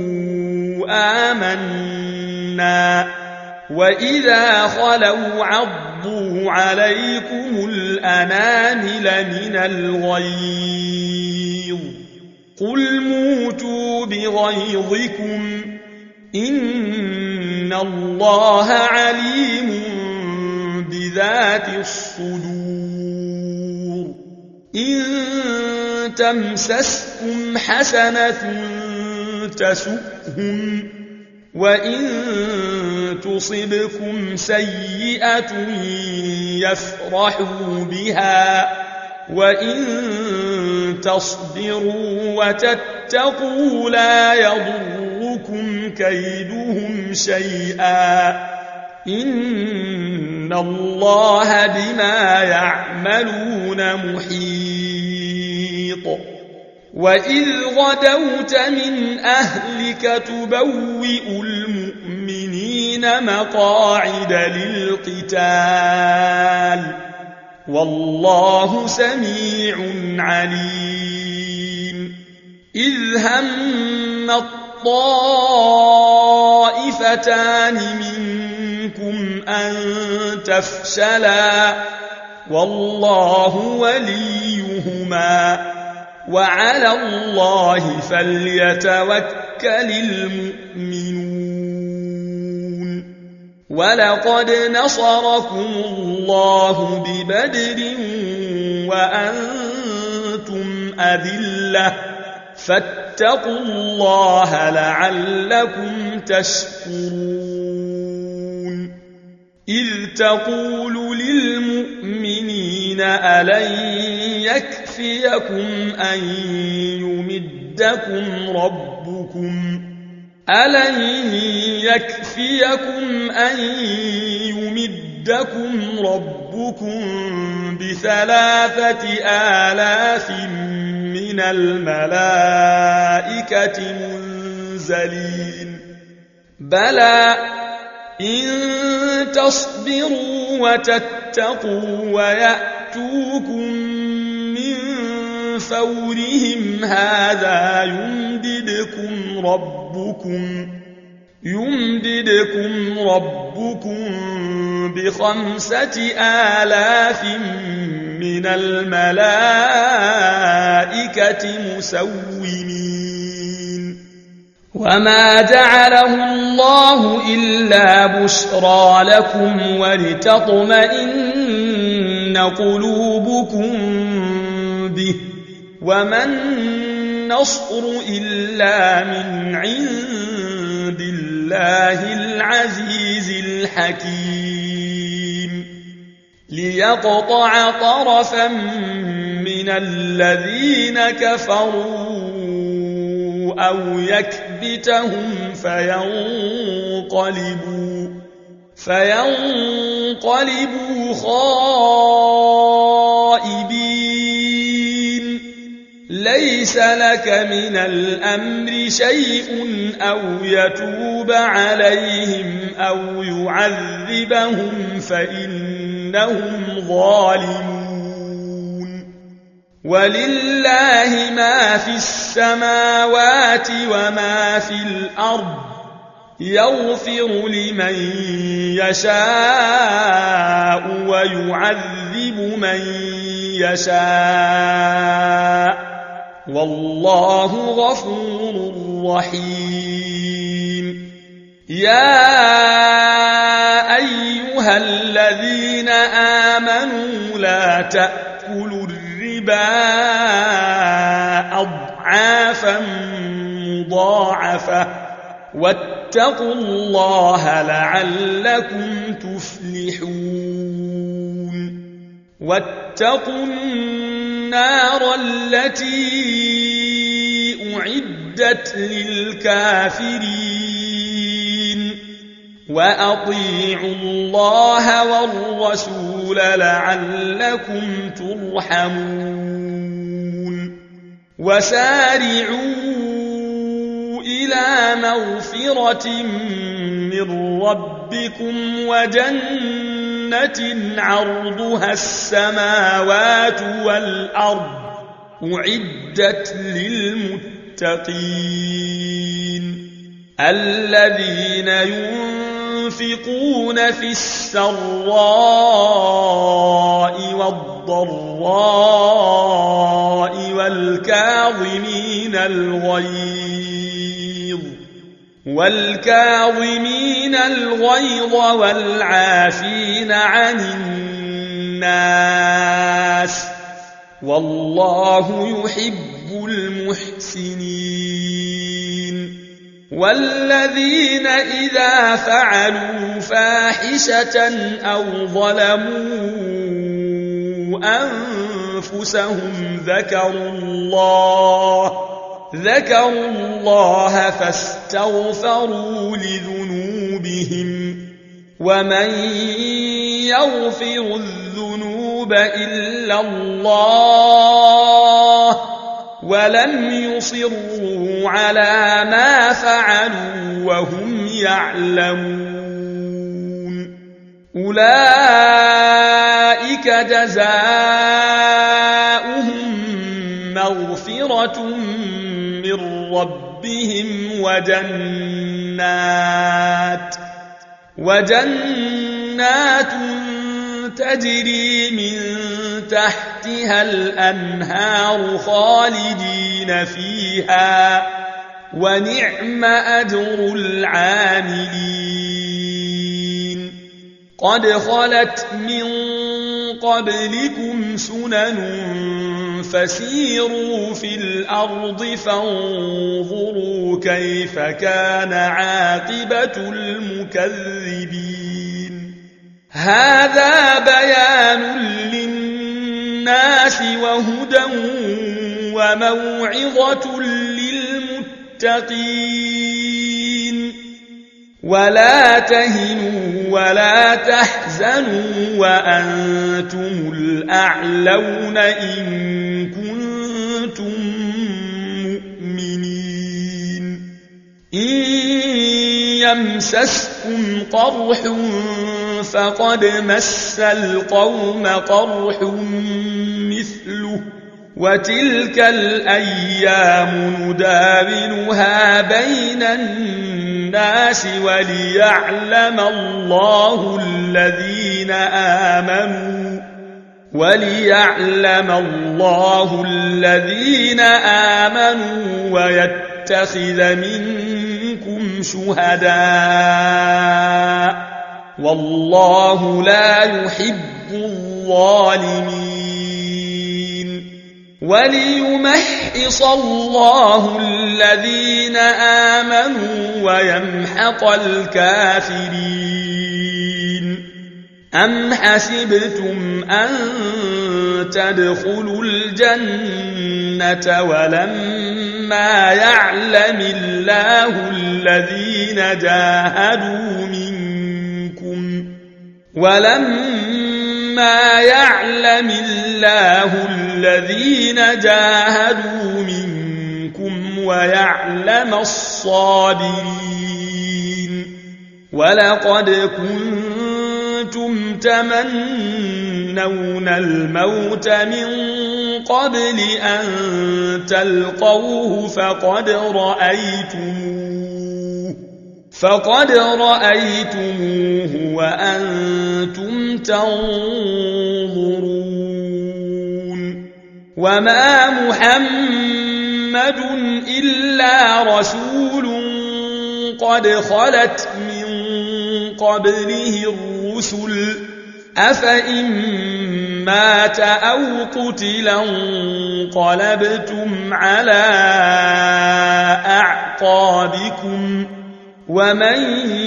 آمنا وإذا خلوا عضوا عليكم الأنامل من الغيظ قل موتوا بغيظكم إن الله عليم بذات الصدور إن تمسسكم حسنة تسؤهم وإن تصبكم سيئة يفرحوا بها وإن تصبروا وتتقوا لا يضركم كيدهم شيئا إن الله بما يعملون محيط وإذ غدوت من أهلك تبوئ المؤمنين مقاعد للقتال والله سميع عليم إذ هم الطائفتان منكم أن تفشلا والله وليهما وعلى الله فليتوكل المؤمنون ولقد نصركم الله ببدر وأنتم أذلة فاتقوا الله لعلكم تشكرون إذ تقول للمؤمنين ألن يكفيكم أن يمدكم ربكم ب3,000 من الملائكة المرسلين بلى إن تصبروا وتتقوا ويأتوكم من فورهم هذا يمددكم ربكم ب5,000 من الملائكة مسومين وما جعله الله إلا بشرى لكم ولتطمئن قلوبكم به وما النصر إلا من عند الله العزيز الحكيم ليقطع طرفا من الذين كفروا أو يكبتهم فينقلبوا خائبين ليس لك من الأمر شيء أو يتوب عليهم أو يعذبهم فإنهم ظالمون ولله ما في السماوات وما في الأرض يغفر لمن يشاء ويعذب من يشاء والله غفور رحيم يا أيها الذين آمنوا لا تأكلوا الربا أضعافا مضاعفة واتقوا الله لعلكم تفلحون واتقوا النار التي أعدت للكافرين وأطيعوا الله والرسول لعلكم ترحمون وسارعوا إلى مغفرة من ربكم وجنة عرضها السماوات والأرض أعدت للمتقين الذين ينفقون في السراء والضراء والكاظمين الغيظ والعافين عن الناس والله يحب المحسنين والذين إذا فعلوا فاحشة أو ظلموا أنفسهم ذكروا الله فاستغفروا لذنوبهم ومن يغفر الذنوب إلا الله ولم يصروا على ما فعلوا وهم يعلمون أولئك جزاؤهم مغفرة من ربهم وجنات تجري من تحتها الأنهار خالدين فيها ونعم أجر العاملين قد خلت من قبلكم سنن فسيروا في الأرض فانظروا كيف كان عاقبة المكذبين هذا بيان للناس وهدى وموعظة للمتقين ولا تهنوا ولا تحزنوا وأنتم الأعلون إن كنتم مؤمنين يمسسكم قرح فقد مس القوم قرح مثله وتلك الأيام نداولها بين الناس وليعلم الله الذين آمنوا ويتخذ منكم شهداء والله لا يحب الظالمين وليمحص الله الذين آمنوا ويمحق الكافرين أم حسبتم أن تدخلوا الجنة ولما يعلم الله الذين جاهدوا منكم ويعلم الصابرين ولقد كنتم تمنون الموت من قبل أن تلقوه فقد رأيتموه وأنتم تنظرون وما محمد إلا رسول قد خلت من قبله الرسل أفإن مات أو قتلا انقلبتم على أعقابكم ومن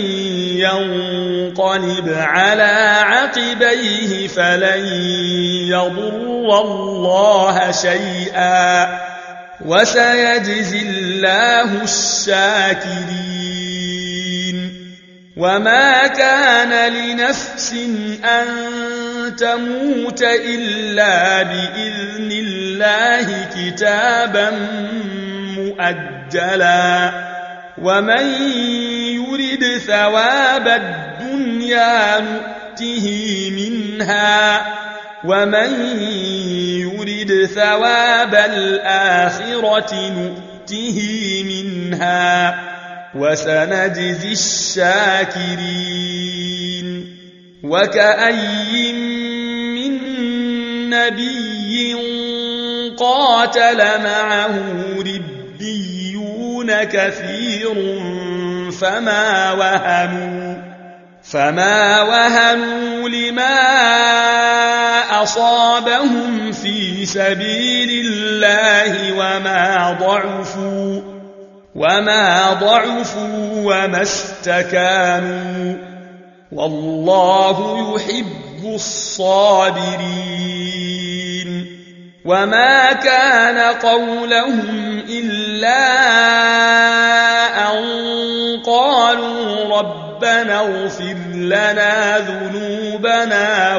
ينقلب على عقبيه فلن يضر الله شيئا وسيجزي الله الشاكرين وما كان لنفس أن تموت إلا بإذن الله كتابا مؤجلا ومن يرد ثواب الدنيا نؤته منها ومن يرد ثواب الآخرة نؤته منها وسنجزي الشاكرين وكأي من نبي قاتل معه ربيون كثير فما وهنوا لما أصابهم في سبيل الله وما ضعفوا وما استكانوا والله يحب الصابرين وما كان قولهم إلا أن قالوا ربنا اغفر لنا ذنوبنا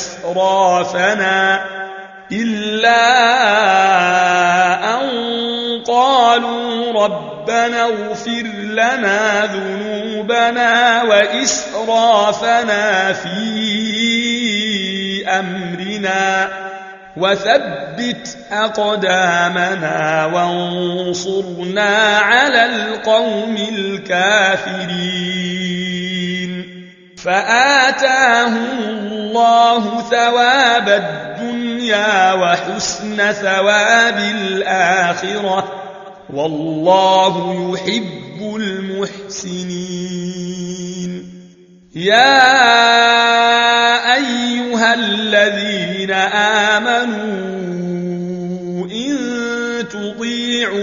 وإسرافنا في أمرنا وثبت أقدامنا وانصرنا على القوم الكافرين فآتاهم الله ثواب الدنيا وحسن ثواب الآخرة والله يحب المحسنين يا أيها الذين آمنوا إن تطيعوا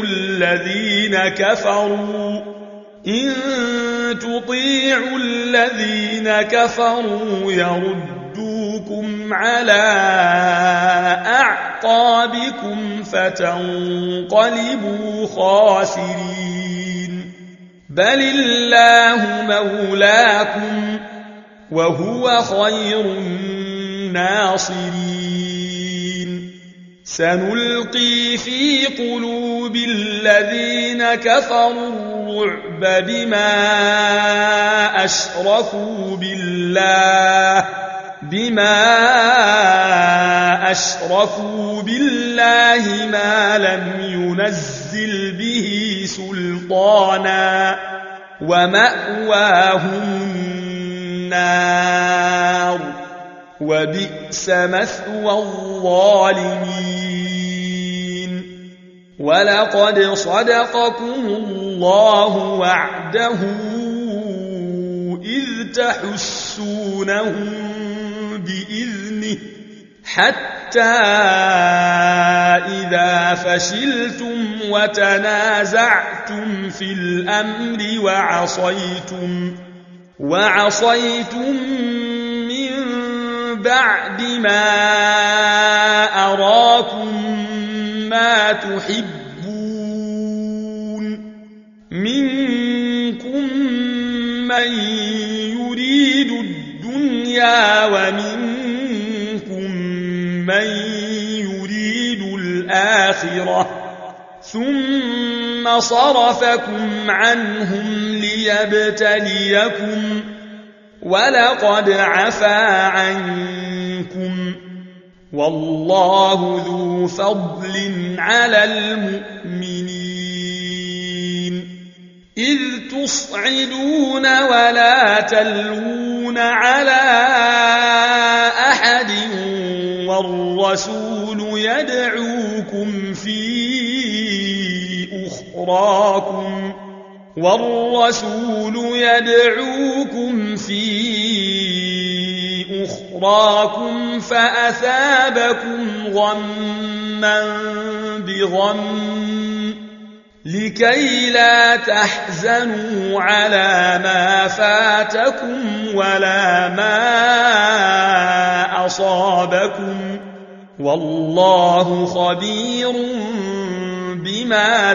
الذين كفروا يردوكم على أعقابكم فتنقلبوا خاسرين بل الله مولاكم وهو خير الناصرين سنلقي في قلوب الذين كفروا الرعب بما أشركوا بالله ما لم ينزل به سلطانا ومأواهم النار وبئس مثوى الظالمين ولقد صدقكم الله وعده إذ تحسونهم بإذنه حتى إذا فشلتم وتنازعتم في الأمر وعصيتم من بعد ما أراكم ما تحبون منكم من يريد الدنيا ومنكم من يريد الآخرة ثم صرفكم عنهم ليبتليكم ولقد عفا عنكم والله ذو فضل على المؤمنين إذ تصعدون ولا تلوون على أحد والرسول يدعوكم في أخراكم فأثابكم غما بغم لكي لا تحزنوا على ما فاتكم ولا ما أصابكم والله خبير بما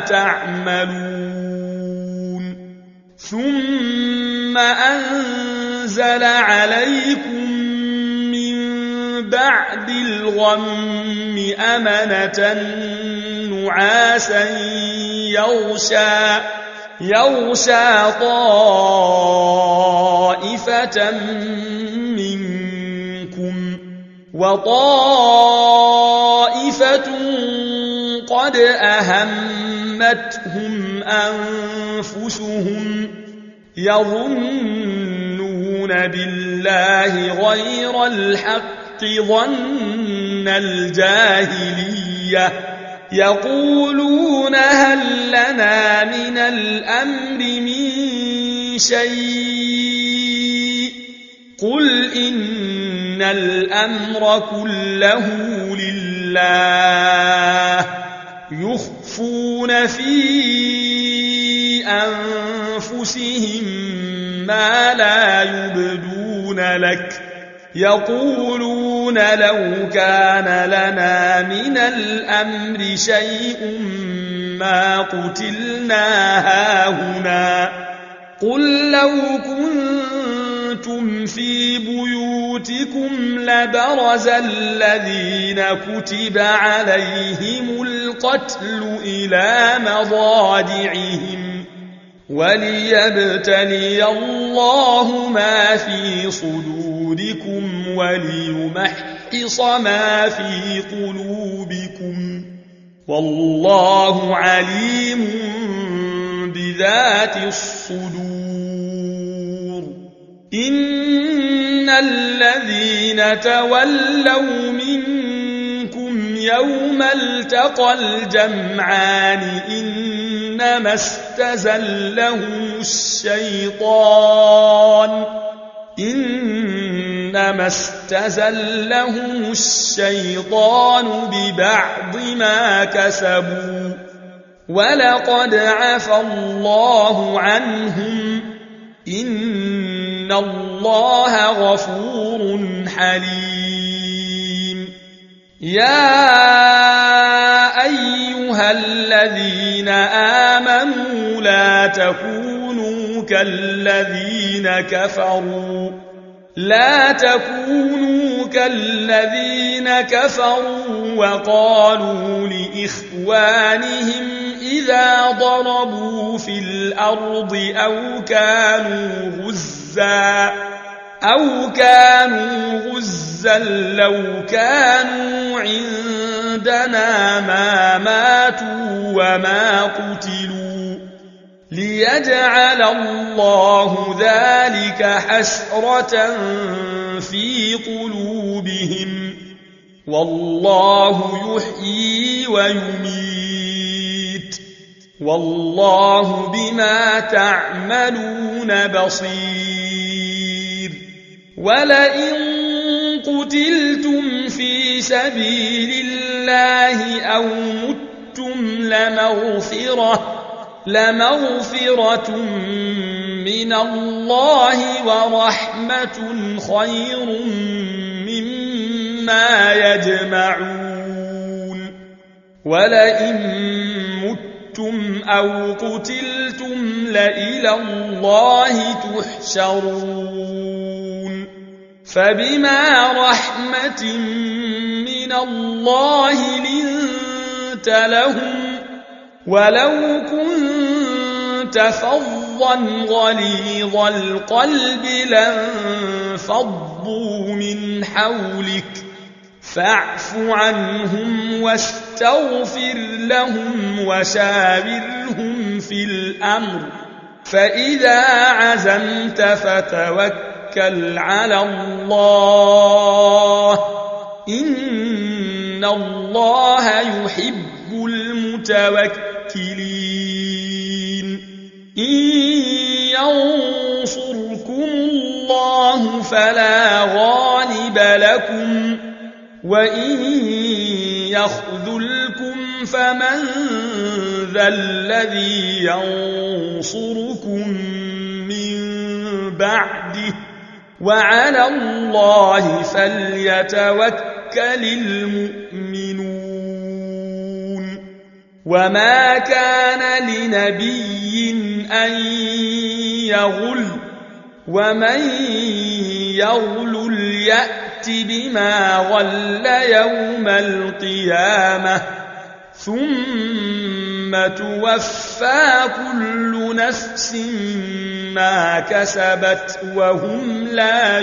تعملون ثم أنزل عليكم من بعد الغم أمنة نعاسا يغشى طائفة منكم وطائفة قد أهمتهم أنفسهم يظنون بالله غير الحق ظن الجاهلية يقولون هل لنا من الأمر من شيء قل إن الأمر كله لله يخفون في أنفسهم ما لا يبدون لك يقولون لو كان لنا من الأمر شيء ما قتلنا هاهنا قل لو كنتم في بيوتكم لبرز الذين كتب عليهم القتل إلى مضاجعهم وليبتلي الله ما في صدوركم وليمحص ما في قلوبكم والله عليم بذات الصدور إن الذين تولوا منكم يوم التقى الجمعان إنما استزلهم الشيطان ببعض ما كسبوا ولقد عفى الله عنهم إن الله غفور حليم يا أيها الذين آمنوا لا تكونوا كالذين لا تكونوا كالذين كفروا وقالوا لإخوانهم إذا ضربوا في الأرض أو كانوا غزا لو كانوا عندنا ما ماتوا وما قتلوا ليجعل الله ذلك حسرة في قلوبهم والله يحيي ويميت والله بما تعملون بصير ولئن قتلتم في سبيل الله أو متم لمغفرة من الله ورحمة خير مما يجمعون ولئن متم أو قتلتم لإلى الله تحشرون فبما رحمة من الله لنت لهم ولو كنت فظا غليظ القلب لانفضوا من حولك فاعف عنهم واستغفر لهم وشاورهم في الأمر فإذا عزمت فتوكل على الله إن الله يحب المتوكلين إن ينصركم الله فلا غالب لكم وإن يخذلكم فمن ذا الذي ينصركم من بعده وعلى الله فليتوكل المؤمنون وما كان لنبي أن يغل ومن يغل يأت بما غل يوم القيامة ثم توفى كل نفس ما كسبت وهم لا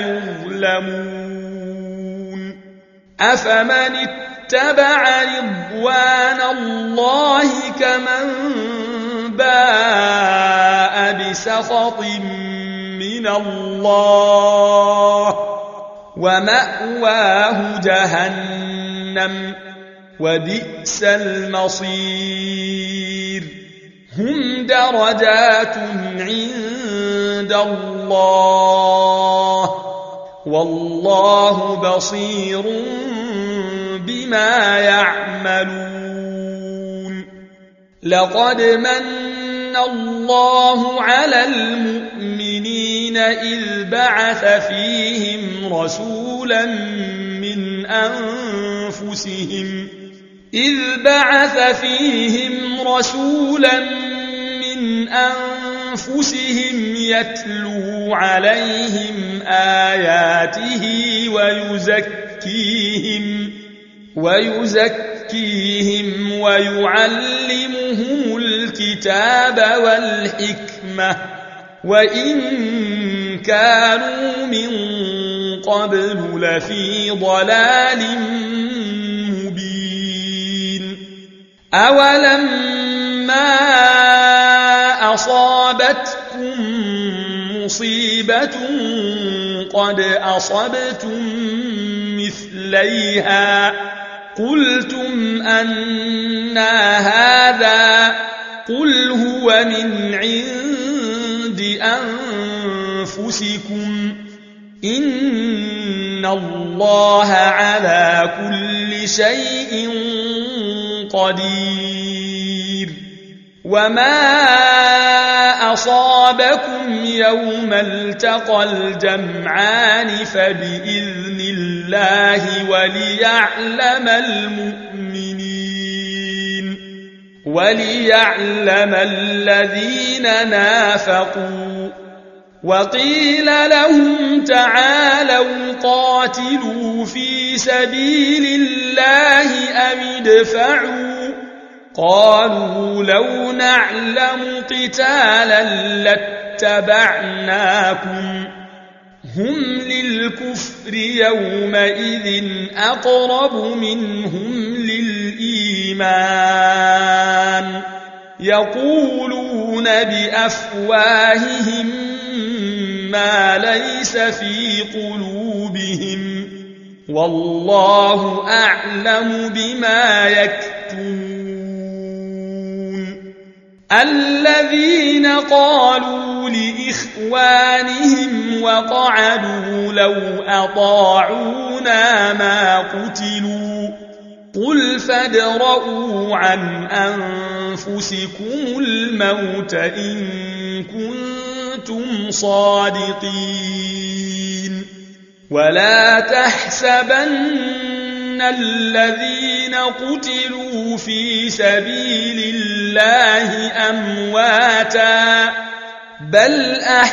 يظلمون أفمن اتبع رضوان الله كمن باء بسخط من الله ومأواه جهنم وبئس المصير هم درجات عند الله والله بصير بما يعملون لقد من الله على المؤمنين إذ بعث فيهم رسولا من أنفسهم يتلو عليهم آياته ويزكيهم ويعلمهم الكتاب والحكمة وإن كانوا من قبل لفي ضلال مبين أولما أصابتكم مصيبة قد أصبتم مثليها قلتم أنى هذا قل هو من عند أنفسكم إن الله على كل شيء قدير وما أصابكم يوم التقى الجمعان فبإذن الله وليعلم الذين نافقوا وقيل لهم تعالوا قاتلوا في سبيل الله أم ادفعوا قالوا لو نعلم قتالا لاتبعناكم هم للكفر يومئذ أقرب منهم للإيمان يقولون بأفواههم ما ليس في قلوبهم والله أعلم بما يكتمون الذين قالوا لإخوانهم وقعدوا لو أطاعونا ما قتلوا قل فادرءوا عن أنفسكم الموت إن كنتم صادقين ولا تحسبن الذين قتلوا في سبيل الله أمواتا بل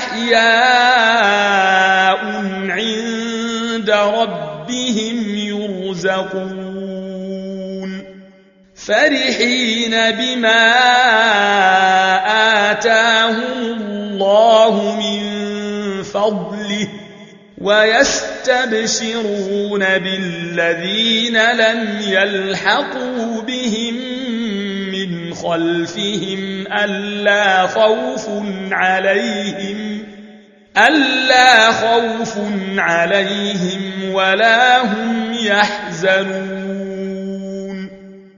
أحياء عند ربهم يرزقون فرحين بما آتاهم الله من فضله ويستبشرون بالذين لم يلحقوا بهم من خلفهم ألا خوف عليهم ولا هم يحزنون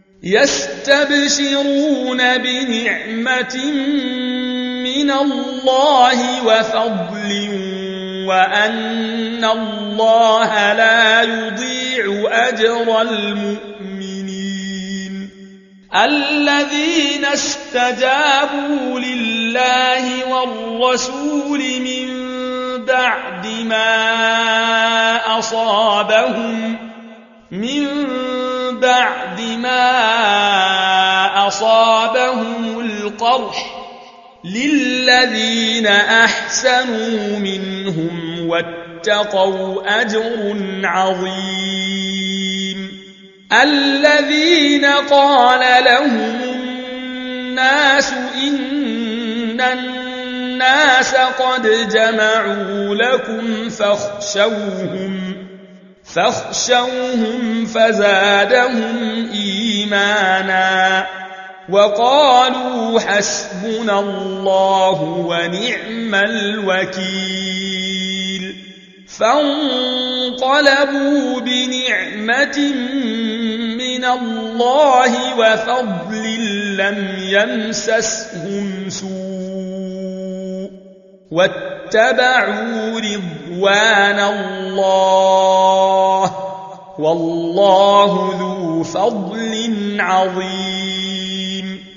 يستبشرون بنعمة من الله وفضل وأن الله لا يضيع أجر المؤمنين الذين استجابوا لله والرسول من بعد ما أصابهم القرح للذين أحسنوا منهم واتقوا أجر عظيم الذين قال لهم الناس إن الناس قد جمعوا لكم فاخشوهم فزادهم إيمانا وقالوا حسبنا الله ونعم الوكيل فانقلبوا بنعمة من الله وفضل لم يمسسهم سوء واتبعوا رضوان الله والله ذو فضل عظيم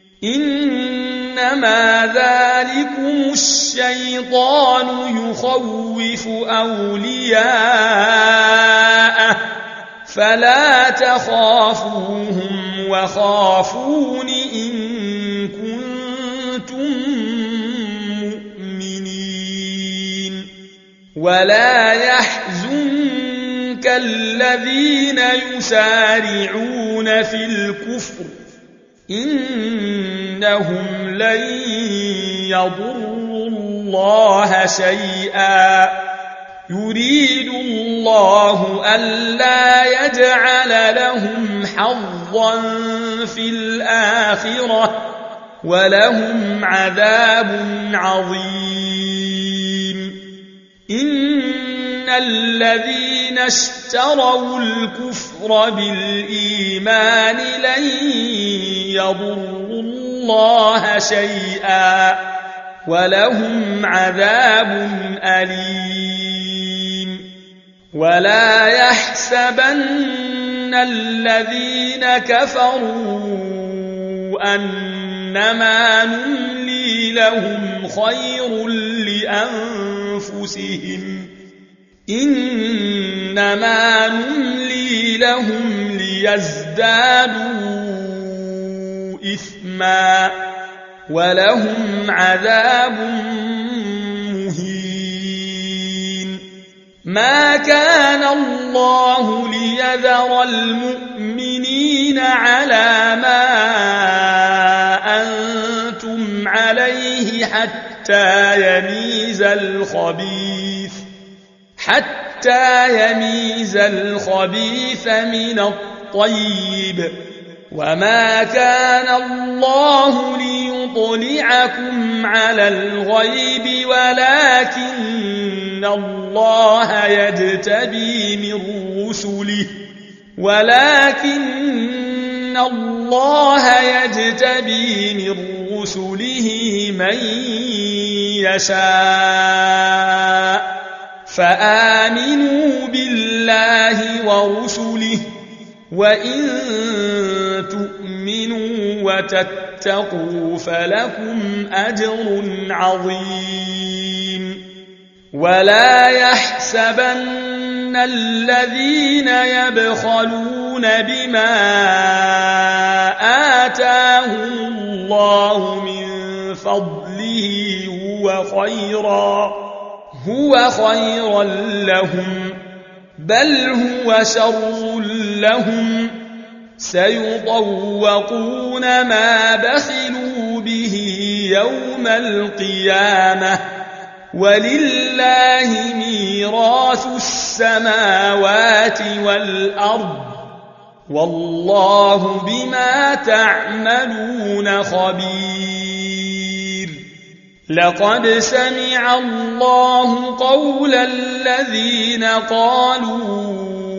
إنما ذلكم الشيطان يخوف أولياءه فلا تخافوهم وخافون إن كنتم مؤمنين ولا يحزنك الذين يسارعون في الكفر إنهم لن يضروا الله شيئا يريد الله ألا يجعل لهم حظا في الآخرة ولهم عذاب عظيم إن الذين اشتروا الكفر بالإيمان لن يضروا الله شيئا ولهم عذاب أليم ولا يحسبن الذين كفروا أنما نملي لهم خير لأنفسهم إنما نملي لهم ليزدادوا إثما ولهم عذاب مهين ما كان الله ليذر المؤمنين على ما أنتم عليه حتى يميز الخبيث من الطيب وما كان الله ليطلعكم على الغيب ولكن الله يجتبي من رسله من يشاء فآمنوا بالله ورسله وإن تؤمنوا وتتقوا فلكم أجر عظيم ولا يحسبن الذين يبخلون بما آتاهم الله من فضله هو خيرا لهم بل هو شر لهم سيطوقون ما بخلوا به يوم القيامة ولله ميراث السماوات والأرض والله بما تعملون خبير لقد سمع الله قول الذين قالوا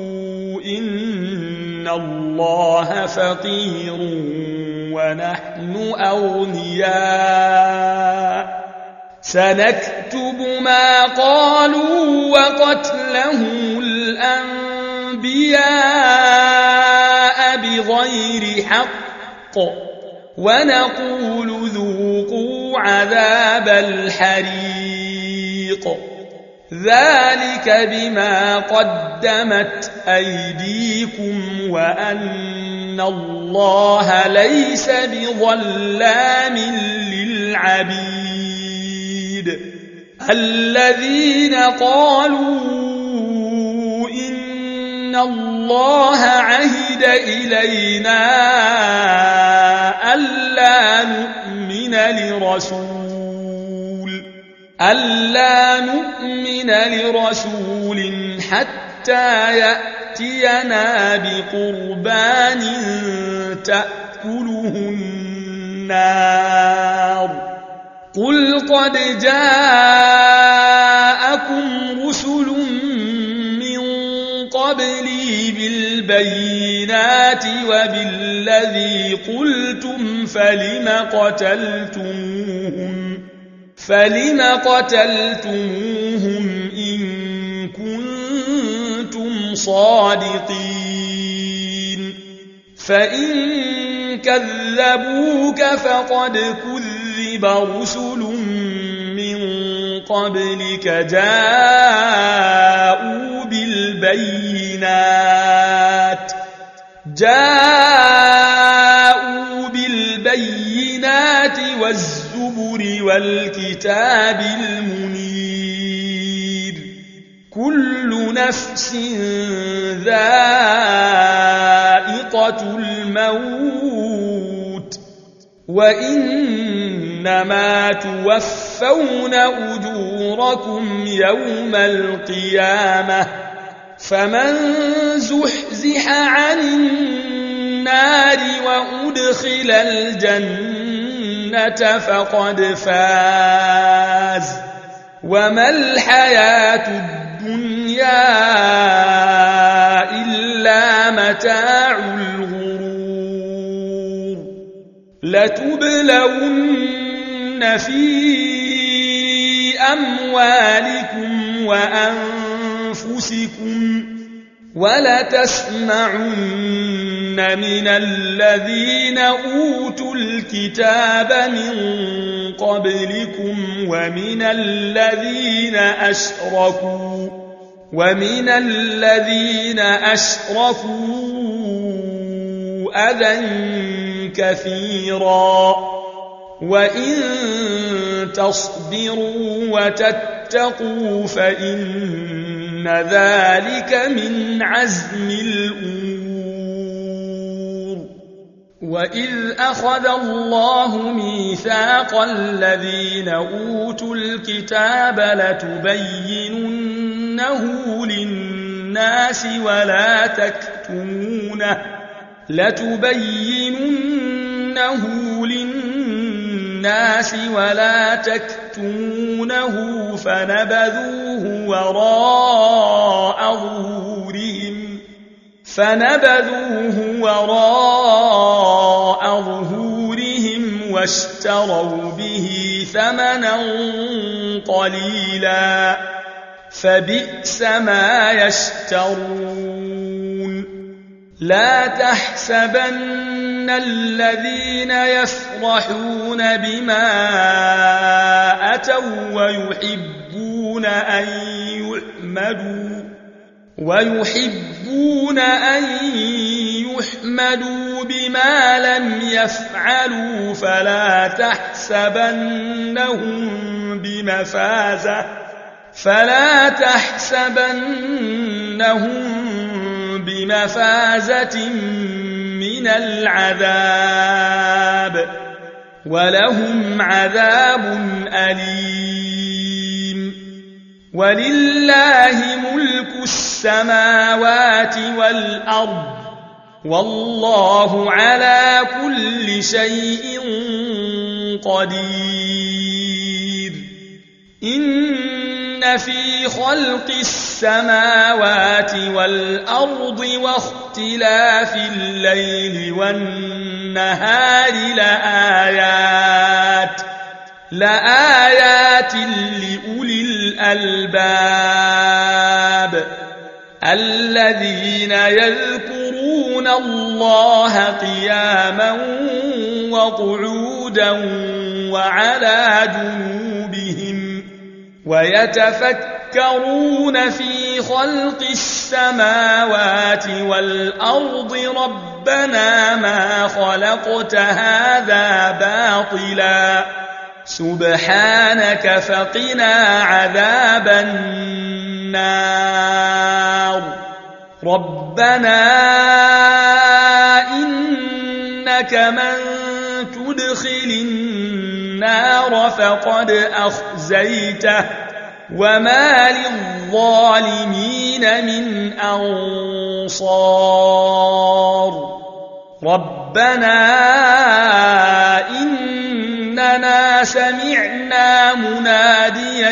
إن الله فقير ونحن أغنياء سنكتب ما قالوا وقتلهم الأنبياء بغير حق ونقول ذوقوا عذاب الحريق ذلك بما قدمت أيديكم وأن الله ليس بظلام للعبيد الذين قالوا إن الله عهد إلينا ألا نؤمن لرسول حتى يأتينا بقربان تأكله النار قل قد جاءكم رسل من قبلي بالبينات وبالذي قلتم فلم قتلتموهم إن كنتم صادقين فإن كذبوك فقد كذب رسل من قبلك جاءوا بالبينات والزبر والكتاب المنير كل نفس ذائقة الموت وإنما توفون أجوركم يوم القيامة فمن زحزح عن النار وأدخل الجنة فقد فاز وما الحياة الدنيا إلا متاع الغرور لتبلون في أموالكم وأنفسكم ولتسمعن من الذين أوتوا الكتاب من قبلكم ومن الذين أشركوا أذى كثيرا وإن تصبروا وتتقوا فإن إن ذلك من عزم الأمور. وإذ أخذ الله ميثاق الذين أوتوا الكتاب لتبيننه للناس ولا تكتمونه فنبذوه وراء ظهورهم واشتروا به ثمنا قليلا فبئس ما يشترون. لا تحسبن الذين يفرحون بما أتوا ويحبون أن يحمدوا بما لم يفعلوا فلا تحسبنهم بمفازة من العذاب ولهم عذاب أليم. ولله ملك السماوات والأرض والله على كل شيء قدير. إن في خلق السماوات والأرض واختلاف الليل والنهار لآيات لأولي الألباب الذين يذكرون الله قياما وقعودا وعلى جنوبهم ويتفكرون في خلق السماوات والأرض ربنا ما خلقت هذا باطلا سبحانك فقنا عذاب النار. ربنا إنك من تدخل النار فقد أخزيته وما للظالمين من أنصار. ربنا إننا سمعنا مناديا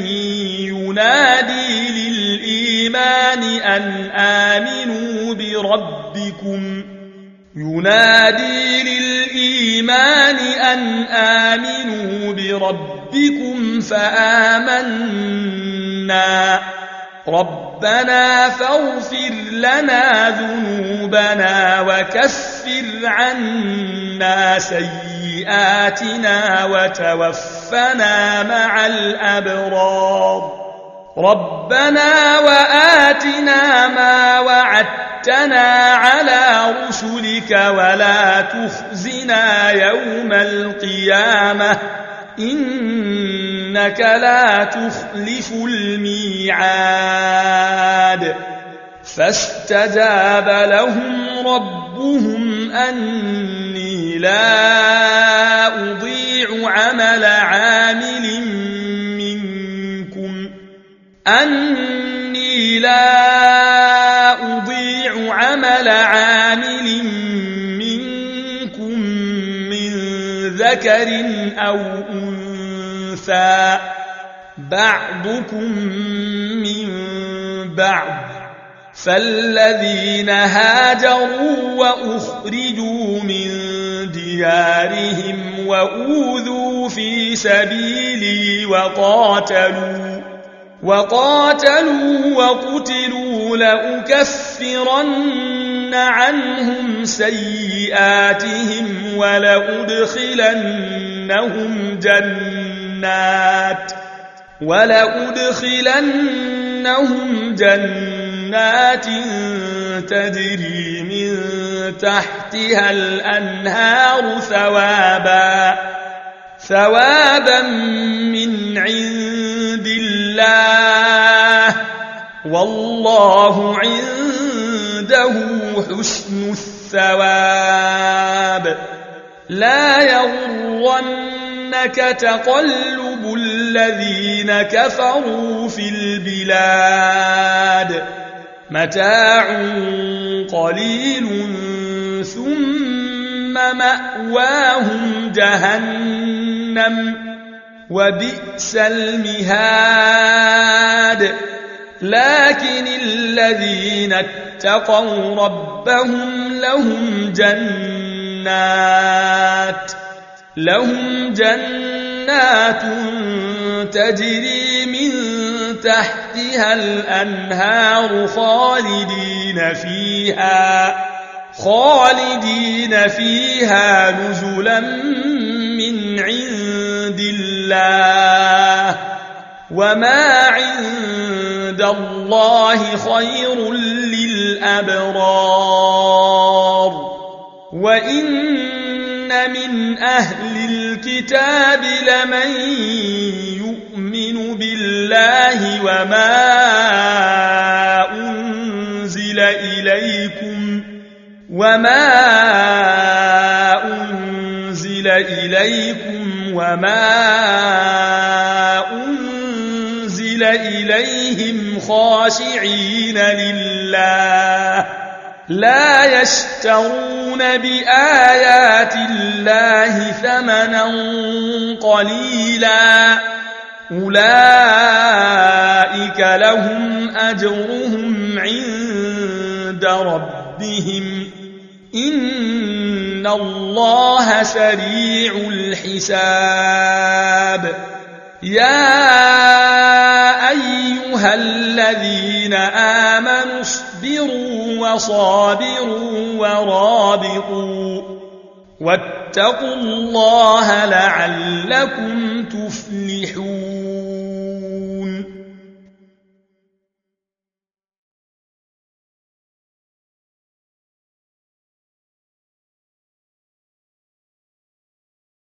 ينادي للإيمان أن آمنوا بربكم فآمنا. ربنا فاغفر لنا ذنوبنا وكفر عنا سيئاتنا وتوفنا مع الأبرار. ربنا وآتنا ما وعدتنا على رسلك ولا تخزنا يوم القيامة إنك لا تخلف الميعاد. فاستجاب لهم ربهم أني لا أضيع عمل عامل منكم من ذكر أو أنثى بعضكم من بعض. فالذين هاجروا وأخرجوا من ديارهم وأوذوا في سبيلي وقاتلوا وقتلوا لأكفرن عنهم سيئاتهم ولأدخلنهم جنات تجري من تحتها الأنهار ثوابا من عند الله والله عنده حسن الثواب لا يغرنك تقلب الذين كفروا في البلاد متاع قليل ثم مأواهم جهنم وبئس المهاد لكن الذين اتقوا ربهم لهم جنات تجري من تحتها الأنهار خالدين فيها نزلا من عند الله وما عند الله خير للأبرار وإن من أهل الكتاب لمن يؤمن بالله وما أنزل إليكم وما أنزل إليهم خاشعين لله لا يشترون بآيات الله ثمنا قليلا أولئك لهم أجرهم عند ربهم إن الله سريع الحساب يا أيها الذين آمنوا اصبروا وصابروا ورابطوا واتقوا الله لعلكم